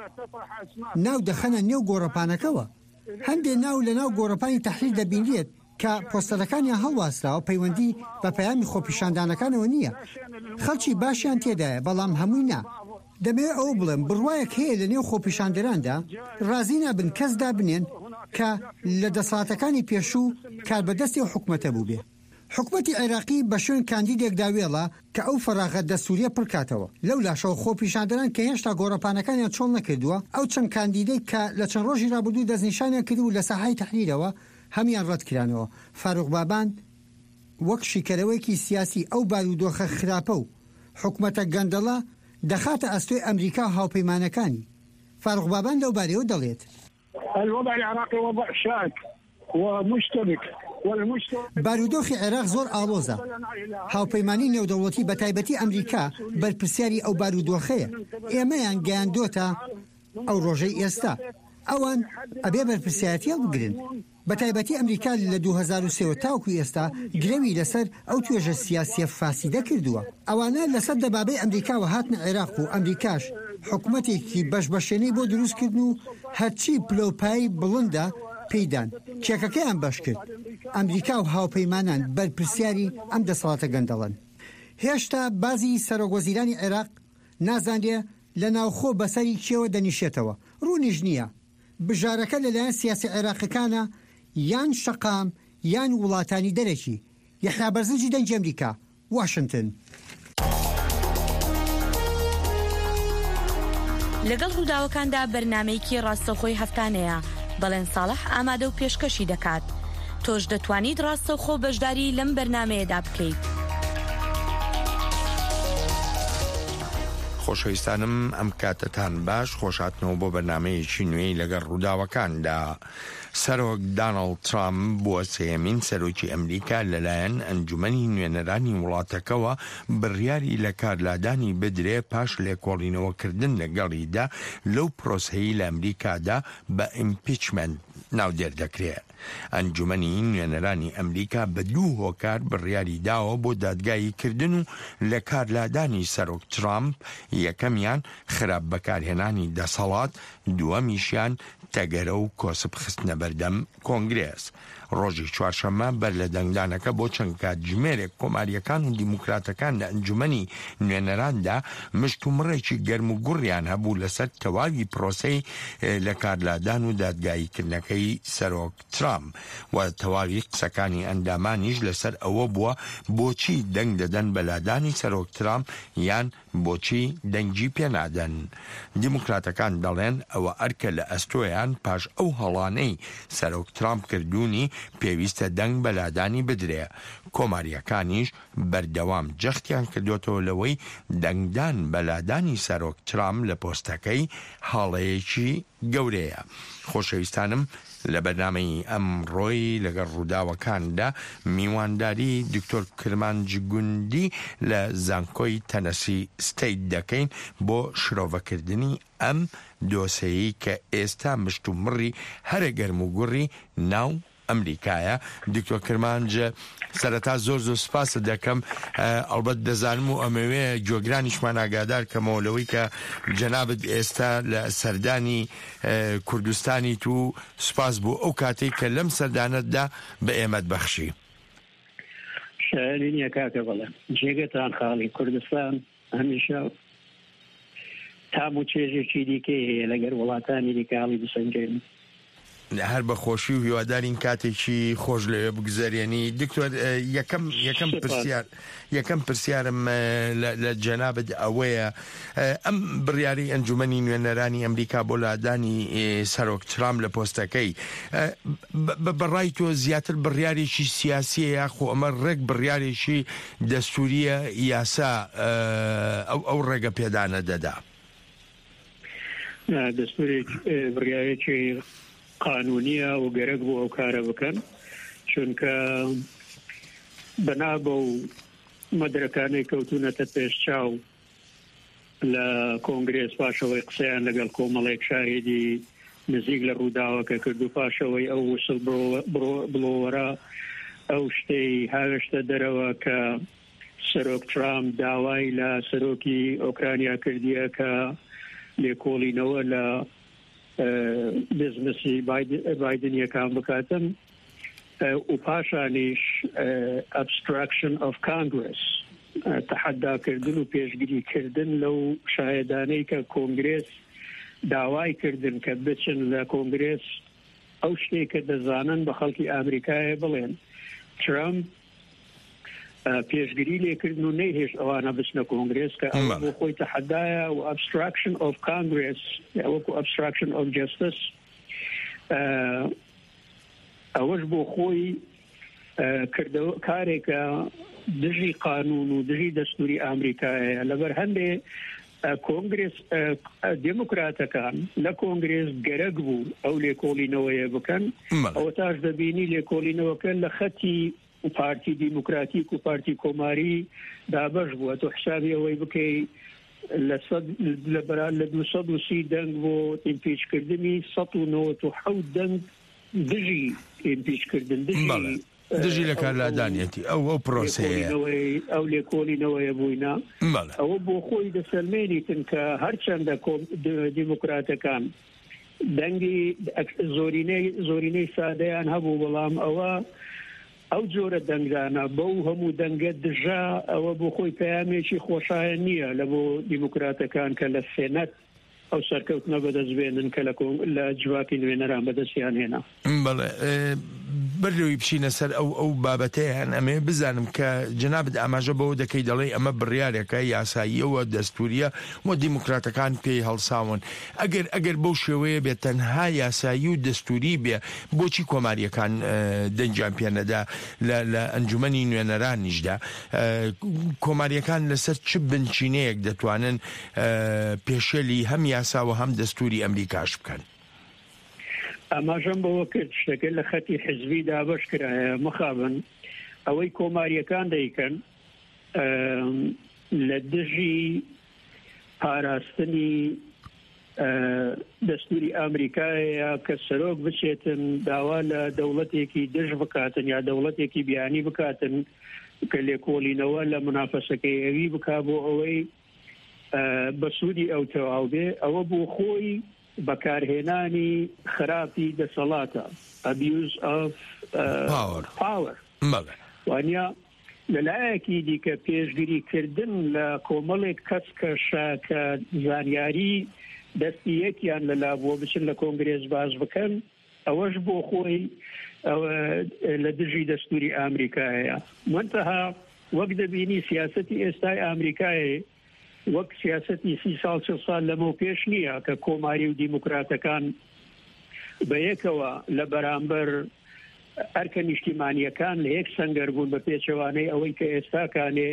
Speaker 14: ناو دەخەنە نێو گۆڕەپانەکەوە. هەندێک ناو لە ناو گۆڕەپانی تەحریر دەبینرێت کە پۆستەرەکانیان هەڵواستراوە پەیوەندی بە پەیامی خۆپیشاندانەکانەوە نییە. خەڵکی باشیان تێدایە، بەڵام هەمووی نا. دەمەوێت ئەوە بڵێم بڕوایەک هەیە لە نێو خۆپیشاندەراندا ڕازی نابن کەس دابنێن کە لە دەسەڵاتەکانی پێشوو کاربەدەستی و حکومەتە بوو بێ. حکومەتی عێراقی بە شوێن کاندیدێک داوێڵە کە ئەو فەراغە دەستوریە پڕکاتەوە. لەو لاشەوە خۆپیشاندەران کە هێشتا گۆڕەپانەکانیان چۆڵ نەکردووە، ئەو چەند کاندیدەی کە لە چەند ڕۆژی ڕابردوو دەستنیشانیان کردو لە ساحەی تەحریرەوە هەمیان ڕەت کرانەوە. فاروق بابان وەک شیکەرەوەیکی سیاسی ئەو بارودۆخە خراپە و حکومەتە گەندەڵە دەخاتە ئەستۆی ئەمریکا و هاوپەیمانەکانی. فاروق بابان لەو بارەیەوە دەڵێت
Speaker 17: الوضع العراقي وضع شائك ومشتبك.
Speaker 14: بارودۆخی عێراق زۆر ئاڵۆزە. هاوپەیمانی نێودەوڵەتی بە تایبەتی ئەمریکا بەرپرسیاری ئەو بارودۆخەیە. ئێمەیان گەیاندۆتە ئەو ڕۆژەی ئێستا. ئەوان ئەبێ بەرپرسیارەتی هەڵبگرن. بە تایبەتی ئەمریکا لە 2003 تاوکو ئێستا گرەوی لەسەر ئەو توێژە سیاسیە فاسیدە کردووە. ئەوانە لەسەر دەبابەی ئەمریکاوە هاتنە عێراق و ئەمریکاش حکومەتێکی بەشبەشێنەی بۆ دروستکردن و هەرچی پلۆپایی بڵندە پێیدان. کێکەکەیان بەش کرد. ئەمریکا و هاوپەیمانان بەرپرسیاری ئەم دەسەڵاتە گەندەڵن. هێشتا بازی سەرۆکوەزیرانی عێراق نازانرێ لە ناوخۆ بەسەری کێوە دەنیشێتەوە. ڕوونیش نییە. بژارەکە لەلایەن سیاسی عێراقیەکانە یان شەقام یان وڵاتانی دەرەکی. یەحیا بەرزنجی دەنگی ئەمریکا، واشنگتن.
Speaker 18: لەگەڵ ڕووداوەکاندا بەرنامەیەکی ڕاستەوخۆی هەفتانەیە بەڵێن ساڵح ئامادە و پێشکەشی دەکات. تۆش دەتوانیت ڕاستەوخۆ بەشداری لەم بەرنامەیەدا بکەیت.
Speaker 19: خۆشەویستانم ئەم کاتتان باش، خۆشاتنەوە بۆ بەرنامەیەکی نوێی لەگەڵ ڕووداوەکاندا. سەرۆک داناڵد ترامپ بووە سێمین سەرۆکی ئەمریکا لەلایەن ئەنجومەنی نوێنەرانی وڵاتەکەوە بڕیاری لە کارلادانی بدرێ پاش لێکۆڵینەوەکردن لەگەڵیدا لەو پرۆسەیی لە ئەمریکادا بە ئیمپیچمنت ناودێر دەکرێت. ئەنجومەنی نوێنەرانی ئەمریکا بە 2 هۆکار بڕیاری داوە بۆ دادگایی کردن و لە کارلادانی سەرۆک ترامپ. یەکەمیان خراپ بەکارهێنانی دەسەڵات، دووەمیشیان تەگەرە و کۆسب خستنە بەردەم کۆنگرێس. ڕۆژی چوارشەممە بەر لە دەنگدانەکە بۆ چەند کاتژمێرێک کۆماریەکان و دیموکراتەکان لە ئەنجومەنی نوێنەراندا مشتومڕێکی گەرم و گوڕیان هەبوو لەسەر تەواوی پرۆسەی لە کارلادان و دادگاییکردنەکەی سەرۆک ترامپ و تەواوی قسەکانی ئەندامانیش لەسەر ئەوە بووە بۆچی دەنگ دەدەن بە لادانی سەرۆک ترامپ یان بۆچی دەنگی پێنادەن. دیموکراتەکان دەڵێن ئەوە ئەرکە لە ئەستۆیان پاش ئەو هەڵانەی سەرۆک ترامپ کردوونی پێویستە دەنگ بە لادانی بدرێ. کۆماریەکانیش بەردەوام جەختیان کردوتەوە لەوەی دەنگدان بە لادانی سەرۆک ترامپ لە پۆستەکەی هاڵەیەکی گەورەیە. خۆشەویستانم لە بەرنامەی ئەمڕۆی لەگەڵ ڕووداوەکاندا میوانداری دکتۆر کرمانجی گوندی لە زانکۆی تەنەسی ستەیت دەکەین بۆ شرۆڤەکردنی ئەم دۆسەیەی کە ئێستا مشت و مڕی هەرە گەرم و گوڕی ناو ئەمریکایە. دکتۆر کرمانج سەرەتا زۆر سوپاس دەکەم. ئەڵبەت دەزانم و ئەمەوێ جۆگرانیشمان ئاگادار کەمەوەلەوەی کە جەنابەت ئێستا لە سەردانی کوردستانی تو سوپاس بوو ئەو کاتێک کە لەم سەردانەتدا بە ئێمەت بەخشی.
Speaker 9: شایەنە کاکە بەڵێ جێگەتان خاڵی کوردستان هەمیشە تام و چێژێکی دیکەی هەیە لەگەر وڵاتانی دیکاڵی بسەنجێن.
Speaker 19: هەر بە خۆشی و هیوادارین کاتێکی خۆش لەوێ بگوزارێنی. دکتۆر یەکەم پرسیارم لە جەنابەت ئەوەیە ئەم بڕیاری ئەنجومەنی نوێنەرانی ئەمریکا بۆ لادانی سەرۆک ترامپ لە پۆستەکەی بەڕای تۆ زیاتر بڕیارێکی سیاسیە یاخۆ ئەمە ڕێک بڕیارێکی دەستوریە یاسا ئەو ڕێگە پێدانە دەدا؟
Speaker 9: دەستورێک بڕیارێکی قانونیە و گەرەک بۆ ئەو کارە بکەن چونکە بەنا بە و مەدرەکانەی کەوتونەتە پێشچاو لە کۆنگرێس پاشەوەی قسەیان لەگەڵ کۆمەڵێک شاهێدی نزیک لە ڕووداوەکە کرد و پاشەوەی ئەو وسڵ بڵۆوەرە ئەو شتەی هاوێشتە دەرەوە کە سەرۆک ترامپ داوای لە سەرۆکی ئۆکرانیا کردیە کە لێکۆڵینەوە لە بزنسی بایدنیەکان بکاتن و پاشانیش obstruction of Congress تحداکردن و پێشگیریکردن لەو شایەدانەی کە کۆنگرێس داوای کردن کە بچن لە کۆنگرێس ئەو شتێک کە دەزانن بە خەڵکی ئامریکایە بڵێن. ترامپ پێشگیری لێکردن و نەیهێش ئەوانە بچنە کۆنگرێس کە ئەوە بۆ خۆی تەحەدایە و obstruction of Congress وەکو obstruction of justice ئەوەش بۆ خۆی کارێکە دژی قانون و دژی دەستوری ئامریکایە. لەبەر هەندێ کۆنگرێس دموکراتەکان لە کۆنگرێس گەرەک بوو ئەو لێکۆڵینەوەیە بکەن. ئەوە تاش دەبینی لێکۆڵینەوەکە لە خەتی پارتی دیموکراتیک و پارتی کۆماری دابەش بووە. تۆ حسابی ئەوەی بکەی لە 230 دەنگ بۆ ئیمپیچکردنی 197 دەنگ دژی ئیمپیچکردن
Speaker 19: دژی لە کارلادانیەتی ئەو پرۆسەیە
Speaker 9: ئەو لێکۆڵینەوەیە بووینە. ئەوە بۆ خۆی دەسەلمێنیتن کە هەرچەندە دیموکراتەکان دەنگی زۆرینەی سادەیان هەبوو بەڵام ئەو جۆرە دەنگدانە بەو هەموو دەنگە دژا ئەوە بۆ خۆی پەیامێکی خۆشایە نییە لە بۆ دیموکراتەکان کە لە سێنەت ئەو سەرکەوتنە بەدەستبێنن کە لە جوواکی نوێنەران بەدەستیان هێنا.
Speaker 19: بەڵێ بەرەوەی بچینە سەر ئەو بابەتەیان ئەمێ بزانم کە جەنابەت ئاماژە بەوە دەکەی دەڵێ ئەمە بڕیارێکە یاساییەوە دەستوریە و دیموکراتەکان پێی هەڵساون. ئەگەر بەو شێوەیە بێت تەنها یاسایی و دەستوری بێ بۆچی کۆماریەکان دەنجیان پێنەدا لە ئەنجومەنی نوێنەرانیشدا؟ کۆماریەکان لەسەر چ بنچینەیەک دەتوانن پێشێلی هەم یاسا و هەم دەستوری ئەمریکاش بکەن؟
Speaker 9: ئاماژەم بەوە کرد شتەکە لە خەتی حزبی دابەش کرایە مخابن ئەوەی کۆماریەکان دەیکەن لە دژی پاراستنی دەستوری ئەمریکایە کە سەرۆک بچێتن داوا لە دەوڵەتێکی دژ بکاتن یا دەوڵەتێکی بیانی بکاتن کە لێکۆڵینەوە لە منافەسەکەی ئەوی بکا بۆ ئەوەی بەسوودی ئەو تەواو بێ. ئەوە بۆ خۆی بەکارهێنانی خراپی دەسەڵاتە abuse of power وانیا لەلایەکی دیکە پێشگیریکردن لە کۆمەڵێک کەس کە زانیاری دەستی یەکیان لەلابووە بچن لە کۆنگرێس باز بکەن ئەوەش بۆ خۆی لە دژی دەستوری ئامریکایە. منتەها وەک دەبینی سیاسەتی ئێستای ئامریکایە وەک سیاسەتی 30 ساڵ لەمە پێش نییە کە کۆماری و دیموکراتەکان بە یەکەوە لە بەرامبەر ئەرکە نیشتیمانیەکان لە یەک سەنگەر بوون بە پێچەوانەی ئەوەی کە ئێستاکانێ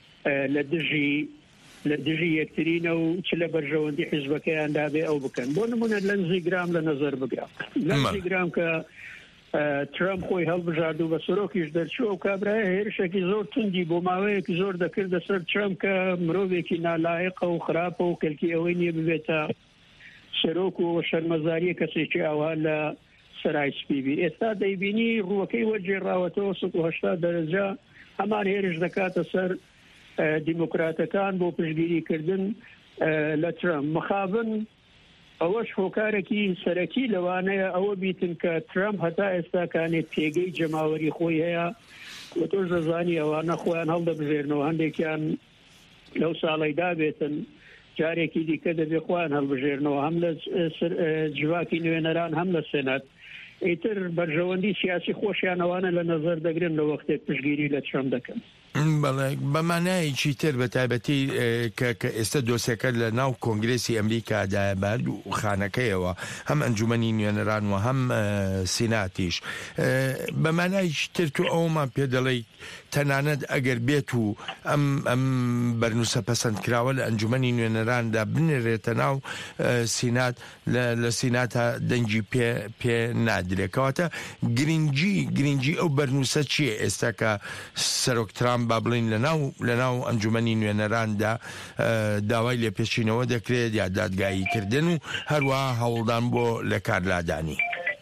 Speaker 9: لە دژی یەکترینە و چ لە بەرژەوەندی حیزبەکەیان دابێ ئەو بکەن. بۆ نمونە لەنزی گرام لە نەزەر بگرام لەنزی گرام کە ترامپ خۆی هەڵبژارد و بە سۆرۆکیش دەرچووە و کابرایە هێرشێکی زۆر توندی بۆ ماوەیەکی زۆر دەکردە سەر ترامپ کە مرۆڤێکی نالایقە و خراپە و کەلکی ئەوەی نییە ببێتە سەرۆک و شەرمەزاریە کەسێکی ئاوا لە
Speaker 17: سرایسپی بی ئێستا دەیبینی ڕووەکەی وەرجێڕاوەتەوە 180 دەرەجە هەمان هێرش دەکاتە سەر دیموکراتەکان بۆ پشتگیریکردن لە ترامپ مخابن ئەوەش هۆکارێکی سەرەکی لەوانەیە ئەوە بیتن کە ترامپ هەتا ئێستاکانێت پێگەی جەماوەری خۆی هەیە و تۆش دەزانی ئەوانە خۆیان هەڵدەبژێرنەوە هەندێکیان لەو ساڵەی دابێتن جارێکی دیکە دەبێ خۆیان هەڵبژێرنەوە هەم لە جواکی نوێنەران هەم لە سێنات ئیتر بەرژەوەندی سیاسی خۆشیان ئەوانە لە نەزەر دەگرن لە وەختێک پشتگیری لە ترامپ دەکەن.
Speaker 19: بەڵێ بەمانایەکی تر بە تایبەتی کە ئێستا دۆسیەکە لە ناو کۆنگرێسی ئەمریکادایە بەر و خانەکەیەوە هەم ئەنجومەنی نوێنەران و هەم سیناتیش بەمانایەکی تر تو ئەومان پێ دەڵێ تەنانەت ئەگەر بێت و ئەم بەرنووسە پەسەندکراوە لە ئەنجومەنی نوێنەراندا بنێرێتە ناو سینات لە سیناتە دەنگی پێ نادرێتەوەتە گرنگی ئەو بەرنووسە چییە ئێستا کە سەرۆک ترامپ با بڵین لە ناو ئەنجومەنی نوێنەراندا داوای لێپێچینەوە دەکرێت یا دادگاییکردن و هەروەها هەوڵدان بۆ لە کارلادانی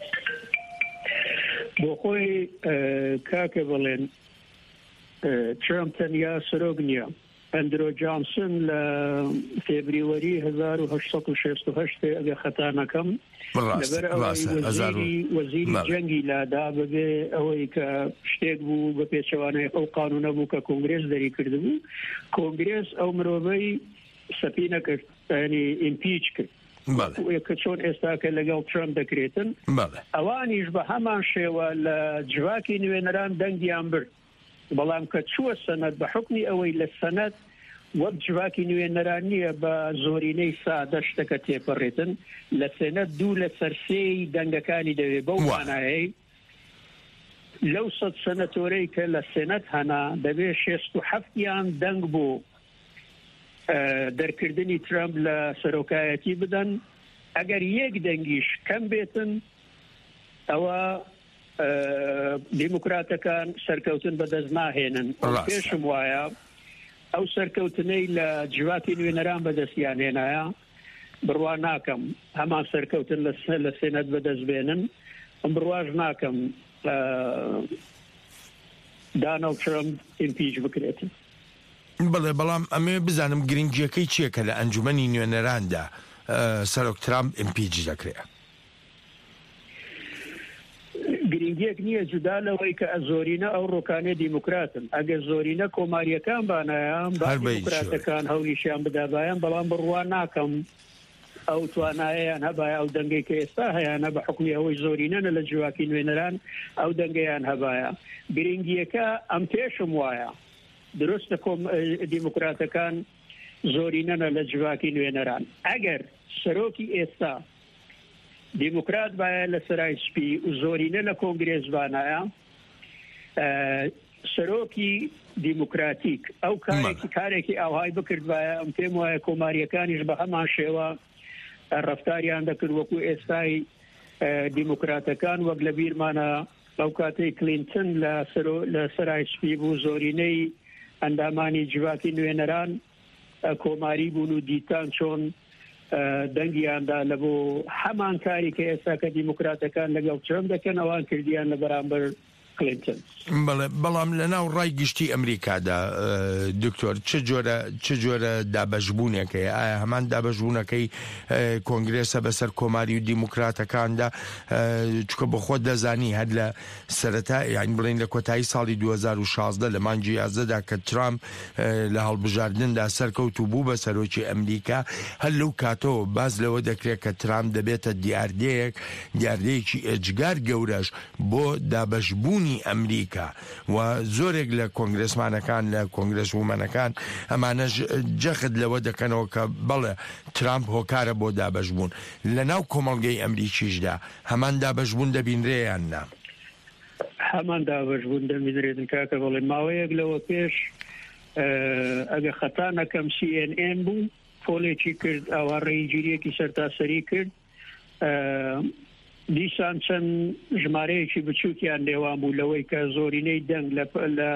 Speaker 17: بۆ خۆی کاکە بڵێن ترامپ تەنیا سەرۆک نییە ئەندرۆ جانسن لە فێبریوەری 1868 ئەگە خەتا نەکەم لەبەر وەزیری جەنگی لادا بەبێ ئەوەی کە شتێک بوو بە پێچەوانەی ئەو قانونە بوو کە کۆنگرێس دەری کرد بوو کۆنگرێس ئەو مرۆڤەی سەپی نەکرد ینی ئیمپیچ کرد کە چۆن ئێستاکە لەگەڵ ترامپ دەکرێتن ئەوانیش بە هەمان شێوە لە جواکی نوێنەران دەنگیان برد بەڵام کە چووە سەنەت بە حکمی ئەوەی لە سەنەت وەک جواکی نوێنەران نییە بە زۆرینەی سادە شتەکە تێپەڕێتن لە سێنەت دوو لە سەرسێی دەنگەکانی دەوێت بەو مانایەی لەو 100 سەنەتۆرەی کە لە سێنەت هەنا دەبێت 67یان دەنگ بۆ دەرکردنی ترامپ لە سەرۆکایەتی بدەن ئەگەر یەک دەنگیش کەم بێتن ئەوە دیموکراتەکان سەرکەوتن بەدەست ناهێنن پێشم وایە ئەو سەرکەوتنەی لە جواکی نوێنەران بەدەستیان هێنایە بڕوا ناکەم هەمان سەرکەوتن لە سێنەت بەدەست بێنن ئەم بڕواژ ناکەم دانەڵد ترامپ ئیمپیچ بکرێتن.
Speaker 19: بەڵێ بەڵام ئەمێ بزانم گرنگیەکەی چییە کە لە ئەنجومەنی نوێنەراندا سەرۆک ترامپ ئیمپیچ دەکرێت؟
Speaker 17: گرنگیەک نییە جودا لەوەی کە زۆرینە ئەو ڕۆکانێ دیموکراتن ئەگەر زۆرینە کۆماریەکان بانایان با دیموکراتەکان هەولیشیان بدابایان بەڵام بڕوا ناکەم ئەو توانایەیان هەبایە ئەو دەنگەی کە ئێستا هەیەە بە حکمی ئەوەی زۆرینەنە لە جواکی نوێنەران ئەو دەنگەیان هەبایە گرنگیەکە ئەم پێشم وایە دروستە دیموکراتەکان زۆرینەنە لە جواکی نوێنەران ئەگەر سەرۆکی ئێستا دیموکرات باە لە سەرای سپی و زۆرینە لە کۆنگرێز بانایە سەرۆکی دیموکراتیک ئەو کارێکی ئاوهای بکرد باە ئەم پێم وایە کۆماریەکانیش بە هەمان شێوە ڕەفتاریان دەکرد وەکو ئێستای دیموکراتەکان وەک لە بیرمانە ئەو کاتەی کلینتن لە سەرای سپی بوو زۆرینەی ئەندامانی جواکی نوێنەران کۆماری بوون و دیتان چۆن دەنگیاندا لە بۆ هەمان کاری کە ئێستا کە دیموکراتەکان لەگەڵ ترامپ دەکەن ئەوان کردیان لە بەرامبەر کلینتن.
Speaker 19: بەڵام لە ناو ڕای گشتی ئەمریکادا دکتۆر چ جۆرە دابەشبوونێکەیە ئایا هەمان دابەشبوونەکەی کۆنگرێسە بەسەر کۆماری و دیموکراتەکاندا چکە بە خۆت دەزانی هەر لە سەرەتا یان بڵین لە کۆتایی ساڵی 2016 لە مانگی 11دا کە ترامپ لە هەڵبژاردندا سەرکەوت و بوو بە سەرۆکی ئەمریکا هەر لەو کاتەوە باز لەوە دەکرێت کە ترامپ دەبێتە دیاردەیەکی ئێجگار گەورەش بۆ دابەشبوون ئەمریکا و زۆرێک لە کۆنگرسمانەکان لە کۆنگرس ومەنەکان ئەمانەش جەخت لەوە دەکەنەوە کە بەڵێ ترامپ هۆکارە بۆ دابەشبوون لە ناو کۆمەڵگەی ئەمریکیشدا هەمان دابەشبوون دەبینرێیان نا
Speaker 17: هەمان دابەشبوون دەبینرێتن کاکە بڵێ ماوەیەک لەوە پێش ئەگە خەتا نەکەم CNN بوو پۆلێکی کرد ئاوا ڕێگیریەکی سەرتاسەری کرد دیسان چەند ژمارەیەکی بچووکیان لێوان بوو لەوەی کە زۆرینەی دەنگ لە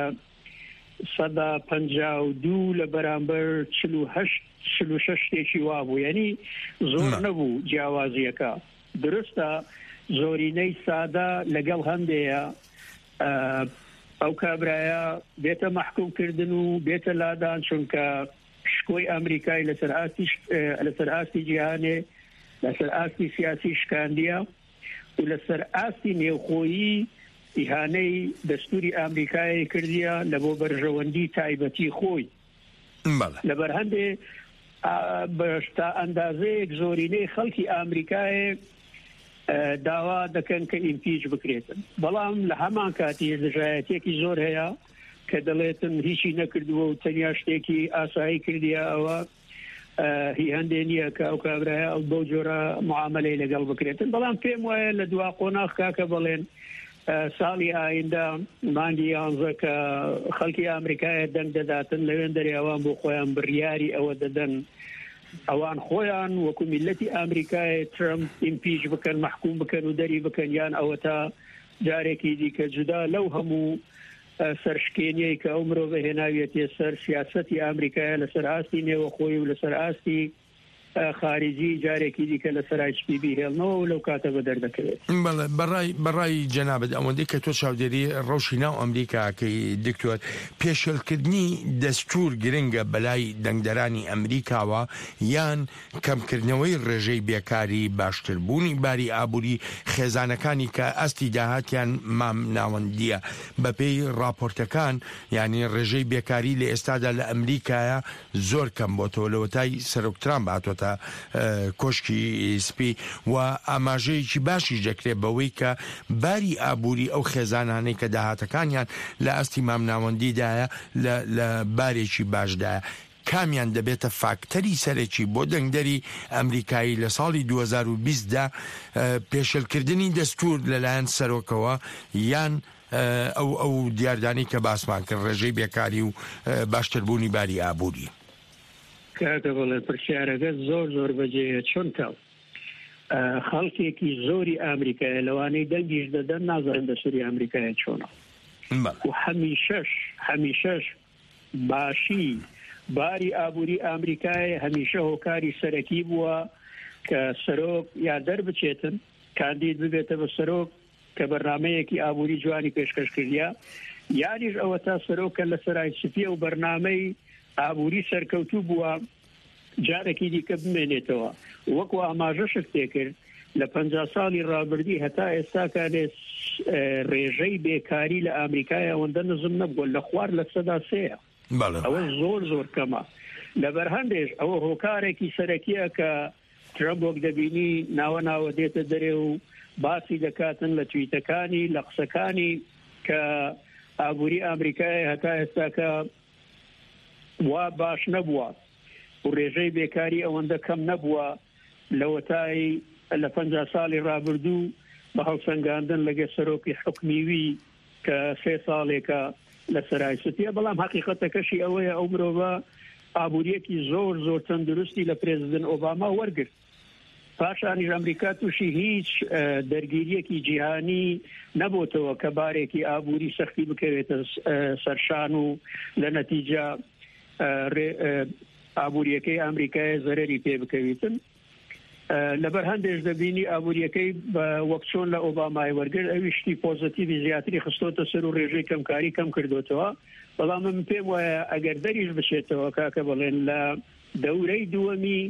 Speaker 17: 152 لە بەرامبەر 46 شتێکی وا بوو یعنی زۆر نەبوو جیاوازیەکە درستە زۆرینەی سادا لەگەڵ هەندەیە ئەو کابرایە بێتە مەحکومکردن و بێتە لادان چونکە شکۆی ئەمریکای لەسەر ئاستی جیهانێ لەسەر ئاستی سیاسی شکاندیە و لەسەر ئاستی نێوخۆیی ئیهانەی دەستوری ئەمریکای کردیە لە بۆ بەرژەوەندی تایبەتی خۆی لەبەر هەندێ تا ئەندازەیەک زۆرینەی خەڵکی ئەمریکای داوا دەکەن کە ئیمپیچ بکرێتن بەڵام لە هەمان کاتی دژایەتێکی زۆر هەیە کە دەڵێتن هیچی نەکردووە و تەنیا شتێکی ئاسایی کردیە ئەوە هی هەندێ نییە کە ئەو کابرایە ئەو بەو جۆرە معاملەی لەگەڵ بکرێتن بەڵام پێم وایە لە دوا قۆناغ کاکە بڵێن ساڵی ئایندا مانگی 11 کە خەڵکی ئەمریکایە دەنگ دەداتن لەوێن دەریاوان بۆ خۆیان بڕیاری ئەوە دەدەن ئەوان خۆیان وەکو میلەتی ئەمریکای ترامپ ئیمپیچ بکەن محکوم بکەن و دەری بکەن یان ئەوە تا جارێکی دیکە جودا لەو هەموو سەرشکێنەی کە ئەو مرۆڤ هێناویەتێ سەر سیاسەتی ئەمریکایە لەسەر ئاستی نێوەخۆی و لەسەر ئاستی خارجی جارێکی دیکە لەسەر HPB هێڵنەوە و لەو کاتە بە دەردەکەوێت
Speaker 19: بەڕای جەنابەت ئەوەندەی کە تۆ چاودێری ڕەوشی ناو ئەمریکاکەی دکتۆر پێشێلکردنی دەستور گرنگە بەلای دەنگدەرانی ئەمریکاوە یان کەمکردنەوەی ڕێژەی بێکاری باشتربوونی باری ئابووری خێزانەکانی کە ئەستی داهاتیان مام ناوەندیە بەپێی راپۆرتەکان یعنی ڕێژەی بێکاری لە ئێستادا لە ئەمریکایە زۆر کەم بۆتەوە لەوەتای سەرۆکترامپ هاتووەتە کۆشکی سپی و ئاماژەیەکی باشی دەکرێت بەوەی کە باری ئابووری ئەو خێزانانەی کە داهاتەکانیان لە ئەستی مامناوەندیدایە لە بارێکی باشدایە کامیان دەبێتە فاکتەری سەرێکی بۆ دەنگدەری ئەمریکایی لە ساڵی 2020دا پێشێلکردنی دەستور لەلایەن سەرۆکەوە یان ئەو دیاردانی کە باسمان کرد ڕێژەی بێکاری و باشتربوونی باری ئابووری
Speaker 17: کاکە بڵێ پرسیارەکە زۆر بەجێیە چونکە خەڵکێکی زۆری ئەمریکایە لەوانەی دەنگیش دەدەن نازانن دەستوری ئەمریکایە چۆنە و هەمیشەش باشی باری ئابووری ئەمریکای هەمیشە هۆکاری سەرەکی بووە کە سەرۆک یا دەربچێتن کاندید ببێتە بە سەرۆک کە بەرنامەیەکی ئابووری جوانی پێشکەش کردیا یانیش ئەوە تا سەرۆکە لە سەرای سپیە و بەرنامەی ئابووری سەرکەوتوو بووە جارێکی دیکە بمێنێتەوە وەکو ئاماژەشت تێکرد لە 50 ساڵی ڕابردی هەتا ئێستاکانێ ڕێژەی بێکاری لە ئەمریکای ئەوەندە نزم نەبووە لە خوار لە سەدا سەیە ئەوە زۆر کەمە لەبەر هەندێش ئەوە هۆکارێکی سەرەکیە کە ترامپ وەک دەبینی ناوە دێتە دەرێ و باسی دەکاتن لە تویتەکانی لە قسەکانی کە ئابووری ئەمریکای هەتا ئێستاکە وا باش نەبووە و ڕێژەی بێکاری ئەوەندە کەم نەبووە لەوەتای لە 50 ساڵی ڕابردوو بە هەڵسەنگاندن لەگە سەرۆکی حکمیوی کە 3 ساڵێکە لە سەرای سوتیە بەڵام حقیقەتەکەشی ئەوەیە ئەو مرۆڤە ئابووریەکی زۆر تەندروستی لە پرێزیدنت ئۆباما وەرگرت پاشانیش ئەمریکا تووشی هیچ دەرگیریەکی جیهانی نەبووتەوە کە بارێکی ئابووری سەختی بکەوێتە سەرشان و لە نەتیجە ئابووریەکەی ئەمریکای زەرەری پێ بکەویتن لەبەر هەندێش دەبینی ئابووریەکەی وەک چۆن لە ئۆبامای وەرگرت ئەوی شتی پۆزتیڤی زیاتری خستۆتە سەر و ڕێژەی کەمکاری کەم کردوتەوە بەڵام من پێم وایە ئەگەر دەریش بچێتەوە کاکە بڵێن لە دەورەی دووەمی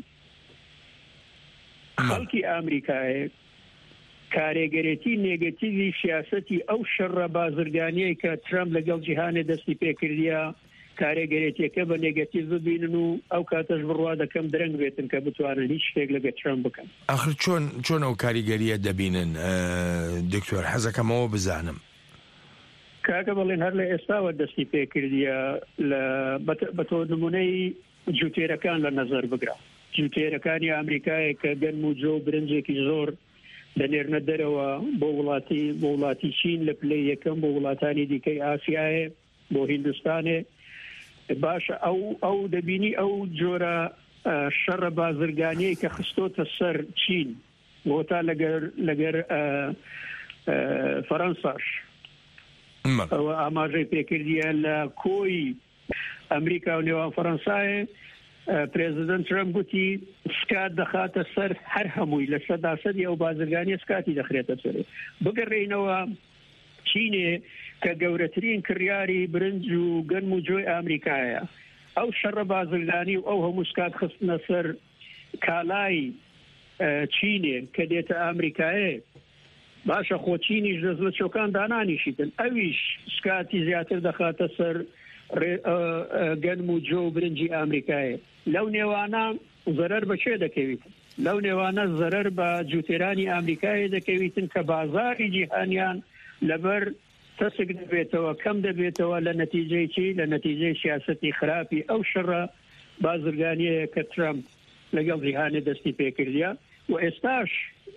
Speaker 17: خەڵکی ئەمریکای کارێگەرێتی نێگەتیڤی سیاسەتی ئەو شەڕە بازرگانیەی کە ترامپ لەگەڵ جیهانێ دەستی پێکردیە کارێگەرێتیەکە بە نێگەتیڤ ببینن و ئەو کاتەش بڕوا دەکەم درەنگ بێتن کە بتوانن هیچ شتێک لەگە ترامپ بکەن
Speaker 19: ئاخر چۆن ئەو کاریگەریە دەبینن دکتۆر حەزەکەمەوە بزانم
Speaker 17: کاکە بڵێن هەر لە ئێستاوە دەستی پێکردیە بە تۆ نمونەی جوتێرەکان لە نەزەر بگرا جوتێرەکانی ئەمریکای کە گەنم و جۆ و برنجێکی زۆر دەنێرنە دەرەوە بۆ وڵاتی چین لە پلەی یەکەم بۆ وڵاتانی دیکەی ئاسیایە بۆ هیندستانێ باشە ئەو دەبینی ئەو جۆرە شەڕە بازرگانیەی کە خستۆتە سەر چین بۆتا لەگەر فەرەنساش ئەوە ئاماژەی پێکردیە لە کۆی ئەمریکا و نێوان فەرەنسایە پرێزیدنت ترامپ گوتی سکات دەخاتە سەر هەر هەمووی لە 100% ئەو بازرگانی سکاتی دەخرێتە سەرێ. بگەڕێینەوە چینێ کە گەورەترین کڕیاری برنج و گەنم و جۆی ئامریکایە، ئەو شەڕە بازرگانی و ئەو هەموو سکات خستنە سەر کالای چینێ کە دێتە ئامریکایە، باشە خۆ چینیش دەست لە چۆکان دانانیشیتن، ئەویش سکاتی زیاتر دەخاتە سەر گەنم و جۆ و برنجی ئامریکایە. لەو نێوانە زەرەر بەچێ دەکەویت؟ لەو نێوانە زەرەر بە جوتێرانی ئامریکایە دەکەویتن کە بازاری جیهانیان لەبەر تەسک دەبێتەوە، کەم دەبێتەوە لە نەتیجەی چی؟ لە نەتیجەی سیاسەتی خراپی ئەو شەڕە بازرگانیەیە کە ترامپ لەگەڵ جیهانێ دەستی پێکردیە و ئێستاش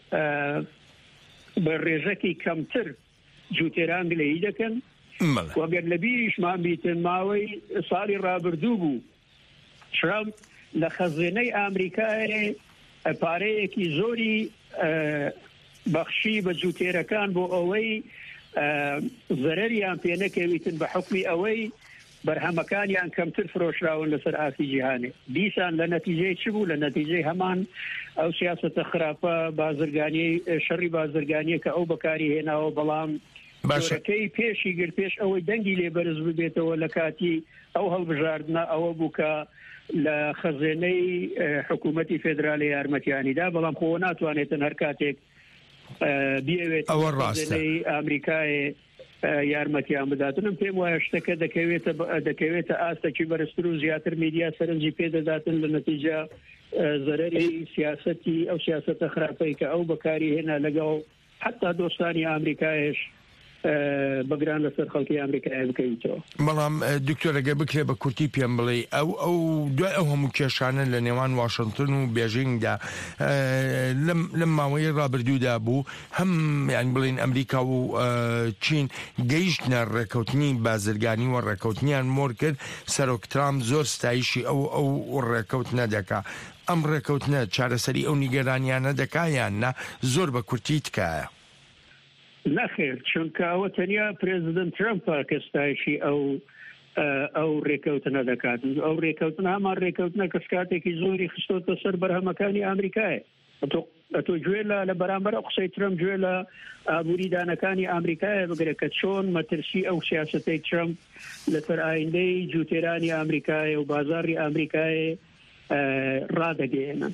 Speaker 17: بە ڕێژەکی کەمتر جوتێران گلەیی دەکەن. وەگەر لە بیریشمان بیتن ماوەی ساڵی ڕابردوو بوو ترامپ لە خەزینەی ئامریکای پارەیەکی زۆری بەخشی بە جوتێرەکان بۆ ئەوەی زەرەریان پێ نەکەویتن بە حکمی ئەوەی بەرهەمەکانیان کەمتر فرۆشراون لەسەر ئافی جیهانێ. دیسان لە نەتیجەی چ بوو؟ لە نەتیجەی هەمان ئەو سیاسەتە خراپە بازرگانی شەڕی بازرگانیە کە ئەو بەکاری هێناوە، بەڵام جۆرەکەی پێشی گر پێش ئەوەی دەنگی لێ بەرز ببێتەوە لە کاتی ئەو هەڵبژاردنە ئەوە بوو کە لە خەزێنەی حکوومەتی فێدرالی یارمەتیانیدا، بەڵام خۆ ناتوانێتن هەر کاتێک بیاوێت خەزێنەی ئامریکای یارمەتیان بداتنم پێم وایە شتەکە دەکەوێتە ئاستێکی بەرزتر و زیاتر میدیا سەرنجی پێدەداتن لە نەتیجە زەرەری سیاسەتی ئەو سیاسەتە خراپەی کە ئەو بەکاری هێنا لەگەڵ حتا دۆستانی ئامریکایش بەگران لەسەر خەڵکی ئامریکای بکەیتەوە.
Speaker 19: بەڵام دکتۆرەگە بکرێ بە کورتی پێم بڵێ ئەو دوای ئەو هەموو کێشانە لە نێوان واشنگتن و بێژینگدا لەم ماوەی ڕابردوودا بوو، هەم یان بڵین ئەمریکا و چین گەیشتنە ڕێکەوتنی بازرگانی و ڕێکەوتنیان مۆر کرد. سەرۆک ترامپ زۆر ستایشی ئەو ڕێکەوتنە دەکا. ئەم ڕێکەوتنە چارەسەری ئەو نیگەرانیانە دەکایان نا زۆر بە کورتی تکایە؟
Speaker 17: نەخێر، چونکە ئەوە تەنیا پرێزیدنت ترامپە کە ستایشی ئەو ڕێکەوتنە دەکات. ئەو ڕێکەوتنە هەمان ڕێکەوتنە کە کاتێکی زۆری خستۆتە سەر بەرهەمەکانی ئامریکایە. ئەتۆ گوێ لە بەرامبەر ئەو قسەی ترامپ گوێ لە ئابووری دانەکانی ئامریکایە بگرێت کە چۆن مەترسی ئەو سیاسەتەی ترامپ لەسەر ئایندەی جوتێرانی ئامریکایە و بازاری ئامریکایە ڕادەگەێنن.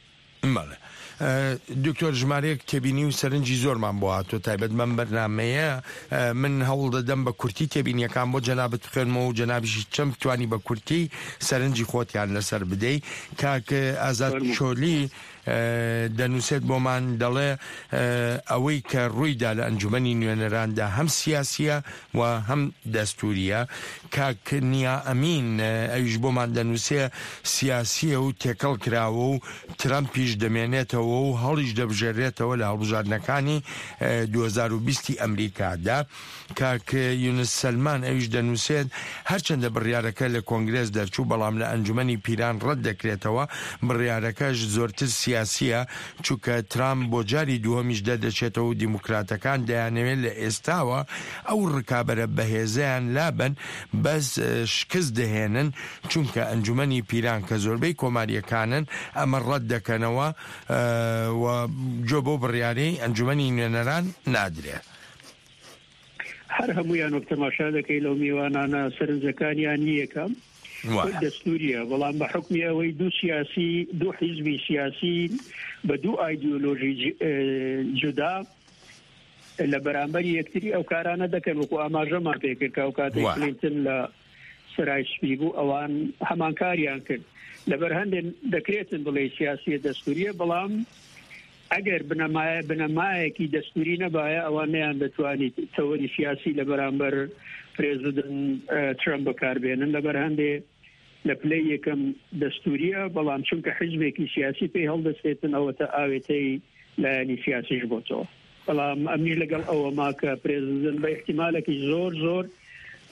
Speaker 19: دکتۆر ژمارەیەک تێبینی و سەرنجی زۆرمان بۆ هاتۆ تایبەت من بەرنامەیە من هەوڵ دەدەم بە کورتی تێبینیەکان بۆ جەنابەت بخێنمەوە و جەنابیشی چەم بتوانی بە کورتی سەرنجی خۆتیان لەسەر بدەی. کاکە ئازاد چۆلی دەنووسێت بۆمان دەڵێ ئەوەی کە ڕوویدا لە ئەنجومەنی نوێنەراندا هەم سیاسیە و هەم دەستوریە. کاک نیا ئەمین ئەویش بۆمان دەنووسێ سیاسیە و تێکەڵ کراوە و ترامپیش دەمێنێتەوە و هەڵیش دەبژێرێتەوە لە هەڵبژاردنەکانی 2020 ئەمریکادا. کاک یونس سەلمان ئەویش دەنووسێت هەرچەندە بڕیارەکە لە کۆنگرێس دەرچوو بەڵام لە ئەنجومەنی پیران ڕەت دەکرێتەوە. بڕیارەکەش زۆرتر سیاسیە چونکە ترامپ بۆ جاری دووەمیش دەدەچێتەوە و دیموکراتەکان دەیانەوێت لە ئێستاوە ئەو ڕکابەرە بەهێزیان لابن بەس شکست دەهێنن، چونکە ئەنجومەنی پیران کە زۆربەی کۆماریەکانن ئەمە ڕەت دەکەنەوە و جۆ بۆ بڕیارەی ئەنجومەنی نوێنەران نادرێت.
Speaker 17: هەر هەمویان وەک تەماشا دەکەی لەو میوانانە سەرنجەکانیان یەکەم دەستوریە، بەڵام بە حکمی ئەوەی دوو حیزبی سیاسی بە دوو ئایدیۆلۆژی جودا لە بەرامبەری یەکتری ئەو کارانە دەکەن. وەکو ئاماژەمان پێکرد کە ئەو کاتێک کلینتن لە سەرای سپی بوو ئەوان هەمان کاریان کرد. لەبەر هەندێک دەکرێتن بڵێ سیاسی دەستوریە، بەڵام ئەگەر بنەمایەکی دەستوری نەبایە ئەوانەیان دەتوانیت تەوەری سیاسی لە بەرامبەر پرێزیدنت ترامپ بەکاربێنن. لەبەر هەندێ لە پلەی یەکەم دەستوریە، بەڵام چونکە حیزبێکی سیاسی پێی هەڵدەستێتن ئەوەتە ئاوێتەی لایەنی سیاسیش بۆتەوە. بەڵام ئەمنی لەگەڵ ئەوە ماکە پرێزیدنت بە احتیمالێکی زۆر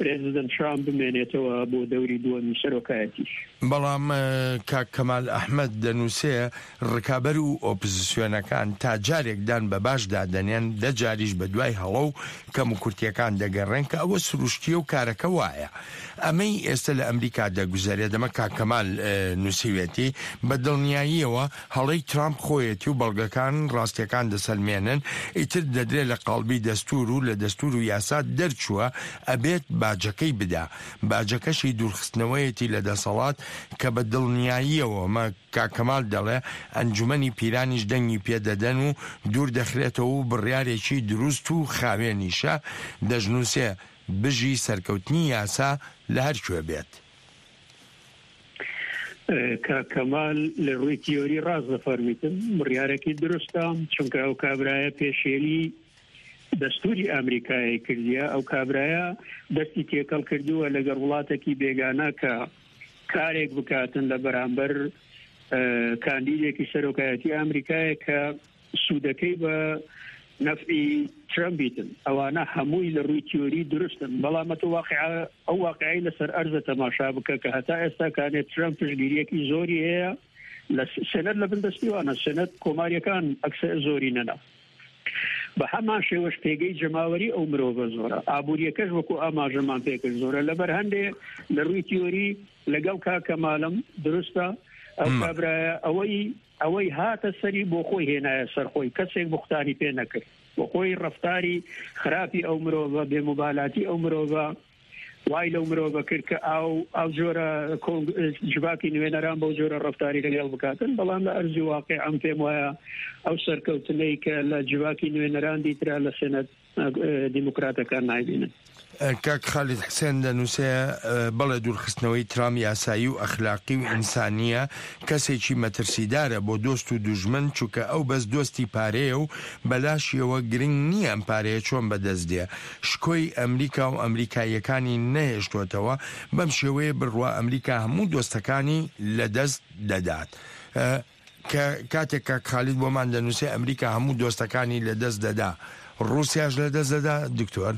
Speaker 17: پرێزیدەنت ترامپ بمێنێتەوە بۆ دەوری دووەمی سەرۆکایەتیش.
Speaker 19: بەڵام کاک کەمال ئەحمەد دەنووسێ ڕکابەر و ئۆپۆزیسیۆنەکان تا جارێکدان بە باشدا دەنێن دە جاریش بە دوای هەڵە و کەم و کورتیەکان دەگەڕێن کە ئەوە سروشتیە و کارەکە وایە. ئەمەی ئێستا لە ئەمریکا دەگوزارێت دەمە کاک کەمال نووسیوێتی بە دڵنیاییەوە هەڵەی ترامپ خۆیەتی و بەڵگەکان ڕاستیەکان دەسەلمێنن ئیتر دەدرێت لە قاڵبی دەستور و لە دەستور و یاسا دەرچووە ئەبێت باجەکەی بدا باجەکەشی دوورخستنەوەیەتی لە دەسەڵات کە بە دڵنیاییەوە مە کاک کەمال دەڵێ ئەنجومەنی پیرانیش دەنگی پێدەدەن و دوور دەخرێتەوە و بڕیارێکی دروست و خاوێنیشە دەژنووسێ بژی سەرکەوتنی یاسا لە هەر کوێ بێت.
Speaker 17: کاک کەمال لە ڕووی تیۆری ڕاست دەفەرمیتن بڕیارێکی دروستە چونکە ئەو کابرایە پێشێلی دەستوری ئەمریکای کردیە ئەو کابرایە دەستی تێکەڵ کردووە لەگەڵ وڵاتێکی بێگانە کە کارێک بکاتن لە بەرامبەر کاندیدێکی سەرۆکایەتی ئەمریکایە کە سوودەکەی بە نەفعی ترامپیتن ئەوانە هەمووی لە ڕووی تیۆری درستن بەڵام ئەو واقعی لەسەر ئەرزە تەماشا بکە کە هەتا ئێستا کانێت ترامپ پشتگیریەکی زۆری هەیە لە سەنەت لە بندەستیوانە سەنەت کۆماریەکان ئەکسەر زۆری نەنا بە هەمان شێوەش پێگەی جەماوەری ئەو مرۆڤە زۆرە ئابوووریەکەش وەکو ئاماژەمان پێکرد زۆرە لەبەر هەندێ لە ڕووی تیۆری لەگەڵ کاک کەمالم دروستە ئەو کابرایە ئەوەی هاتە سەری بۆ خۆی هێنایە سەرخۆی کەسێک بوختانی پێ نەکرد بۆ خۆی ڕەفتاری خراپی ئەو مرۆڤە بێموبالاتی ئەو مرۆڤە وای لەو مرۆڤە کرد کە ئەو جۆرە جوواکی نوێنەران بەو جۆرە ڕەفتاری لەگەڵ بکاتن بەڵام لە ئەرزی واقع ئەم پێم وایە ئەو سەرکەوتنەی کە لە جوواکی نوێنەران دیترا لە سێنەت دیموکراتەکان نایبینن.
Speaker 19: کاک خالید حسێن دەنووسێ بەڵێ دوورخستنەوەی ترام یاسایی و ئەخلاقی و ئینسانیە کەسێکی مەترسیدارە بۆ دۆست و دوژمن چووکە ئەو بەس دۆستی پارەیە و بەلاشیەوە گرنگ نییە ئەم پارەیە چۆن بەدەست دێ شکۆی ئەمریکا و ئەمریکایەکانی نەهێشتوتەوە بەم شێوەیە بڕوا ئەمریکا هەموو دۆستەکانی لەدەست دەدات. کاتێک کاک خالید بۆمان دەنووسێ ئەمریکا هەموو دۆستەکانی لەدەست دەدا ڕووسیاش لەدەست دەدا دکتۆر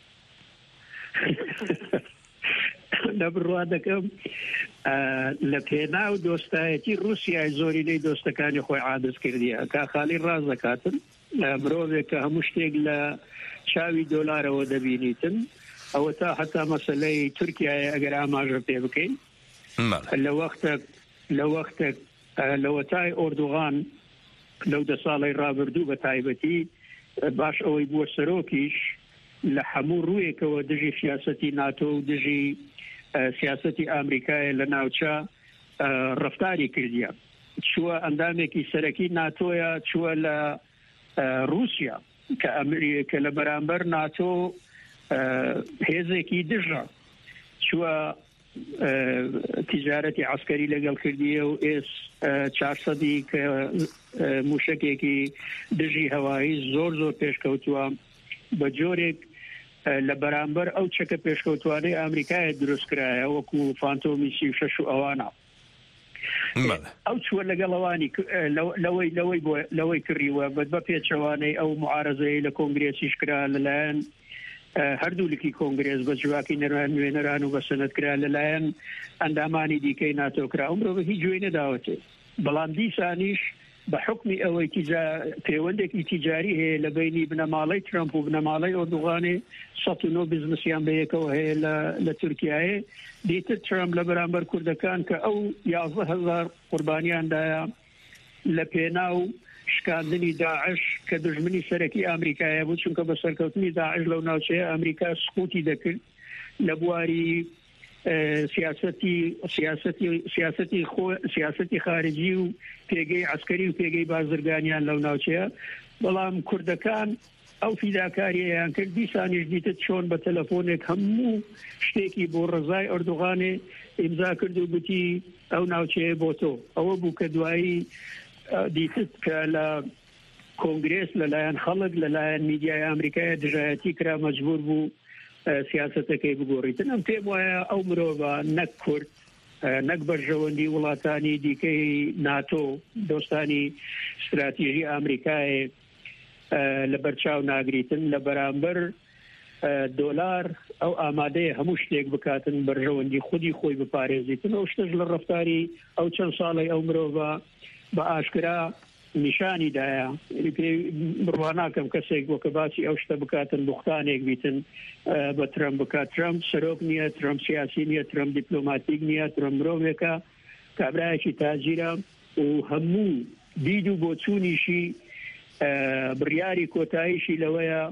Speaker 17: نەبڕوا دەکەم لە پێناو دۆستایەتی رووسیای زۆری لەی دۆستەکانی خۆی عادز کردیە کاخالی ڕاز دەکاتن مرۆڤێک کە هەموو شتێک لە چاوی دۆلارەوە دەبینیتن ئەوە تا هەتا مەسەلەی تورکیایە ئەگەر ئاماژە پێ بکەین لە وەختێک لە وەتای ئۆردوغان لەو دە ساڵی ڕابردوو بە تایبەتی باش ئەوەی بووە سەرۆکیش لە هەموو ڕوویەکەوە دژی سیاسەتی ناتۆ و دژی سیاسەتی ئامریکایە لە ناوچە ڕەفتاری کردیە چووە ئەندامێکی سەرەکی ناتۆیە چووە لە رووسیا کە لە بەرامبەر ناتۆ هێزێکی دژە چووە تیجارەتی عسکەری لەگەڵ کردیە و ئێس 400 کە موشکێکی دژی هەوایی زۆر پێشکەوتووە بە جۆرێک لە بەرامبەر ئەو چەکە پێشکەوتوانەی ئەمریکایە دروستکرایە وەکو فانتۆمی 36 و ئەوانە ئەو چووە لەگەڵەوانی لەوەی کڕیوە بە پێچەوانەی ئەو معارەزەی لە کۆنگرێسیش کرا لەلایەن هەردوولکی کۆنگرێس بە جوواکی نوێنەران و بە سەنەتکرا لەلایەن ئەندامانی دیکەی ناتۆکرا ئەو مرۆڤ هیچ گوێی نەداوەتێ بەڵام دیسانیش بە حکمی ئەوەی پەیوەندێکی تیجاری هەیە لە بینی بنەماڵەی ترامپ و بنەماڵەی ئۆردوغانێ 109 بزنسیان بەیەکەوە هەیە لە تورکیایە دیتر ترامپ لە بەرامبەر کوردەکان کە ئەو 11,000 قوربانیاندایە لە پێناو شکاندنی داعش کە دژمنی سەرەکی ئەمریکایە بوو چونکە بە سەرکەوتنی داعش لەو ناوچەیە ئەمریکا سقوتی دەکرد لە بواری سیاسەتی خارجی و پێگەی عسکەری و پێگەی بازرگانیان لەو ناوچەیە بەڵام کوردەکان ئەو فیداکاریەیان کرد دیسانیش دیتت چۆن بە تەلەفۆنێک هەموو شتێکی بۆ ڕزای ئۆردوغانێ ئیمزا کرد و گوتی ئەو ناوچەیە بۆ تۆ ئەوە بوو کە دوایی دیتت کە لە کۆنگرێس لەلایەن خەڵک لەلایەن میدیای ئەمریکایە دژایەتی کرا مەجبور بوو سیاسەتەکەی بگۆڕیتن ئەم پێم وایە ئەو مرۆڤە نەک کورد نەک بەرژەوەندی وڵاتانی دیکەی ناتۆ دۆستانی استراتیژی ئەمریکای لە بەرچاو ناگریتن لە بەرامبەر دۆلار ئەو ئامادەیە هەموو شتێک بکاتن بەرژەوەندی خودی خۆی بپارێزیتن ئەو شتەش لە ڕەفتاری ئەو چەند ساڵی ئەو مرۆڤە بە ئاشکرا نیشانی دایە بڕواناکەم کەسێک بۆ کە باسی ئەو شتە بکاتن بوختانێک بیتن بە ترەمپ بکات ترەمپ سەرۆک نییە ترەمپ سیاسی نییە ترەمپ دیپلۆماتیک نییە ترەمپ مرۆڤێکە کابرایەکی تاجیرە و هەموو دید و بۆچوونیشی بڕیاری کۆتاییشی لەوەیە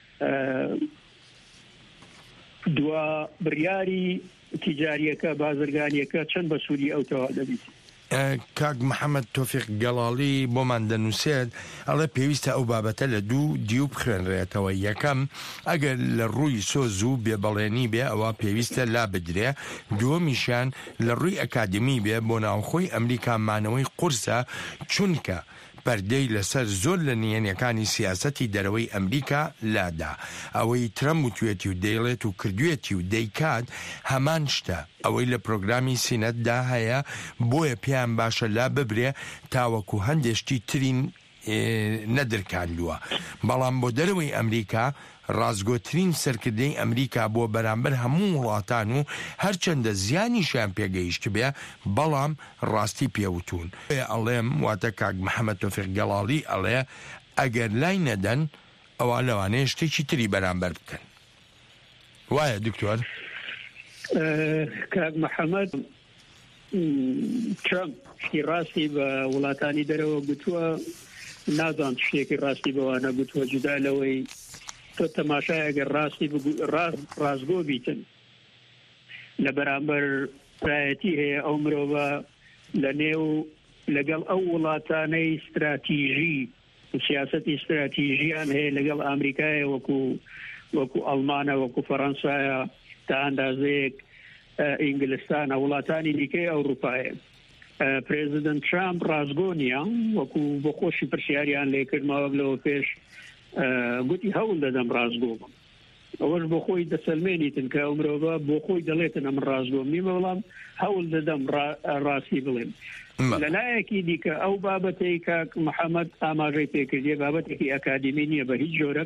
Speaker 17: دوا بڕیاری تیجاریەکە بازرگانیەکە چەند بە سووری ئەوتەوا دەبیت.
Speaker 19: کاک محەممەد تۆفیق گەڵاڵی بۆمان دەنووسێت ئەڵێ پێویستە ئەو بابەتە لە دوو دیو بخوێنرێتەوە. یەکەم ئەگەر لە ڕووی سۆز و بێبەڵێنی بێ ئەوە پێویستە لا بدرێ، دووەمیشان لە ڕووی ئەکادمی بێ بۆ ناوخۆی ئەمریکا مانەوەی قورسە، چونکە پەردەی لەسەر زۆر لە نێنیەکانی سیاسەتی دەرەوەی ئەمریکا لادا. ئەوەی ترەمپ وتوێتی و دەیڵێت و کردوێتی و دەیکات هەمان شتە ئەوەی لە پرۆگرامی سینەتدا هەیە، بۆیە پێیان باشە لا ببرێ تاوەکو هەندێشتی ترین نەدرکاندووە. بەڵام بۆ دەرەوەی ئەمریکا ڕازگۆترین سەرکردەی ئەمریکا بۆ بەرامبەر هەموو وڵاتان و هەرچەندە زیانیشیان پێگەیشت بێ بەڵام ڕاستی پێوتون. ئەڵێم واتە کاک محەممەد تۆفیق گەڵاڵی ئەڵێ ئەگەر لای نەدەن ئەوە لەوانەیە شتێکی تری بەرامبەر بکەن. وایە دکتۆر؟
Speaker 17: کاک محەممەد ترەمپ شتی ڕاستی بە وڵاتانی دەرەوە گوتووە، نازان شتێکی ڕاستی بەوانە گوتووە جودا لەوەی تۆ تەماشای ئەگەر ڕاستی ڕازگۆ بیتن لە بەرامبەر پرایەتی هەیە ئەو مرۆڤە لە نێو لەگەڵ ئەو وڵاتانەی استراتیژی و سیاسەتی استراتیژیان هەیە لەگەڵ ئامریکایە وەکو ئەڵمانە وەکو فەڕەنسایە تا ئەندازەیەک ئینگلستانە وڵاتانی دیکەی ئەوروپایە. پرێزیدەنت ترامپ ڕازگۆ نییە، وەکو بۆ خۆشی پرسیاریان لێکردمەوە لەوە پێش گوتی هەوڵ دەدەم ڕازگۆ بم. ئەوەش بۆ خۆی دەسەلمێنیتن کە ئەو مرۆڤە بۆ خۆی دەڵێتن ئەم ڕازگۆم نیمە، بەڵام هەوڵ دەدەم ڕاستی بڵێم. لەلایەکی دیکە ئەو بابەتەی کاک محەممەد ئاماژەی پێکردیە بابەتێکی ئەکادمی نییە بە هیچ جۆرە،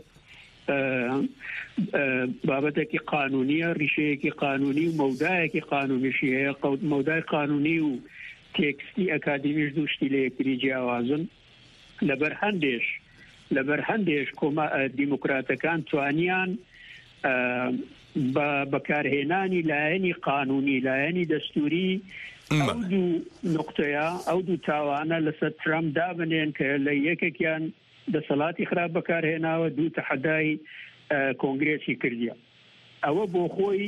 Speaker 17: بابەتێکی قانونیە، ڕیشەیەکی قانونی و مەودایەکی قانونیشی هەیە. مەودای قانونی و تێکستی ئەکادمیش دووشتی لە یەکتری جیاوازن. لەبەر هەندێش دیموکراتەکان توانیان بە بەکارهێنانی لایەنی قانونی لایەنی دەستوری ئەو دوو نقطەیە ئەو دوو تاوانە لەسەر ترەمپ دابنێن کە لە یەکێکیان دەسەڵاتی خراپ بەکارهێناوە، دوو تەحەدای کۆنگرێسی کردیە. ئەوە بۆ خۆی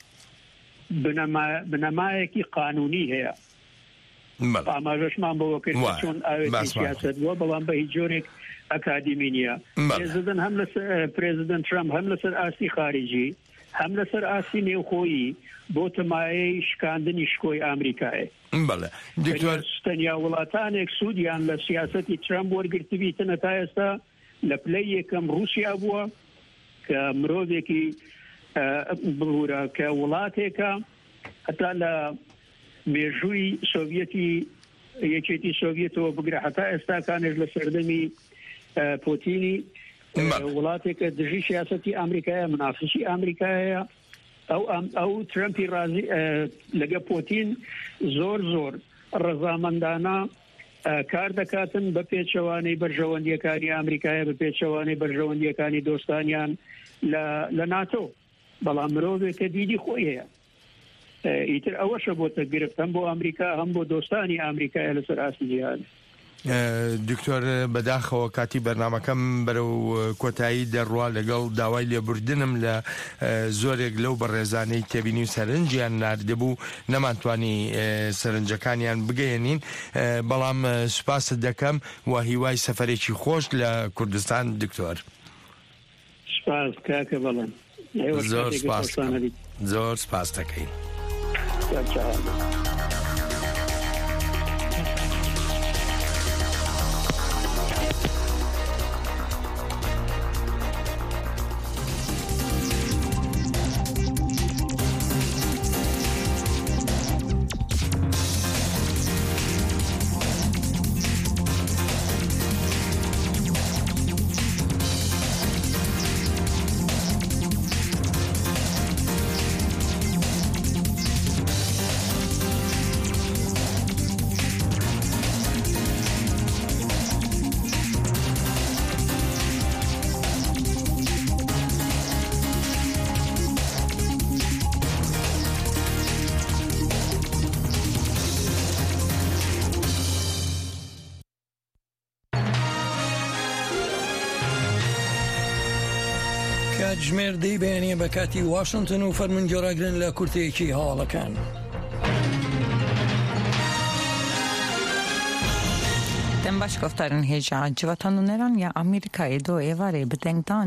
Speaker 17: بنەمایەکی قانونی هەیە. ئاماژەشمان بەوە کرد چۆن ئاوێتی سیاسەت بووە، بەڵام بە هیچ جۆرێک ئەکادمی نییە. پرێزیدەنت ترەمپ هەم لەسەر ئاستی خارجی هەم لەسەر ئاستی نێوخۆیی بۆ تەمایەی شکاندنی شکۆی ئامریکایە. تەنیا وڵاتانێک سوودیان لە سیاسەتی ترەمپ وەرگرتبیتنە تا ئێستا لە پلەی یەکەم رووسیا بووە کە مرۆڤێکی بڵورە کە وڵاتێکە هەتا لە مێژووی سۆڤیەتی یەکێتی سۆڤیەتەوە بگرە هەتا ئێستاکانش لە سەردەمی پۆتینی وڵاتێکە دژی سیاسەتی ئامریکایە منافسی ئامریکایە. ئەو ترەمپی رازی لەگە پۆتین زۆر ڕەزامەندانە کار دەکاتن بە پێچەوانەی بەرژەوەندیەکانی ئامریکایە، بە پێچەوانەی بەرژەوەندیەکانی دۆستانیان لە ناتۆ. بەڵام مرۆڤێکە دیدی خۆی هەیە. ئیتر ئەوەشە بۆتە گرفت هەم بۆ ئەمریکا هەم بۆ دۆستانی ئامریکایە لەسەر ئاستی جیهان.
Speaker 19: دکتۆر بەداخەوە کاتی بەرنامەکەم بەرەو کۆتایی دەڕوا لەگەڵ داوای لێبوردنم لە زۆرێک لەو بەڕێزانەی تێبینی و سەرنجیان ناردەبوو نەمانتوانی سەرنجەکانیان بگەێنین، بەڵام سوپاست دەکەم و هیوای سەفەرێکی خۆش لە کوردستان دکتۆر.
Speaker 17: سپاس کاکە بەڵێن
Speaker 19: زۆر سپاس دەکەین.
Speaker 1: کاتژمێر دەی بەیانیە بە کاتی واشنگتن و فەرمانجۆراگرن لە کورتەیەکی هەواڵەکان.
Speaker 2: دەم باش گفتارن هێژا جواتانونەران یا ئەمریکای دۆ ئێوارێ بدەنگدان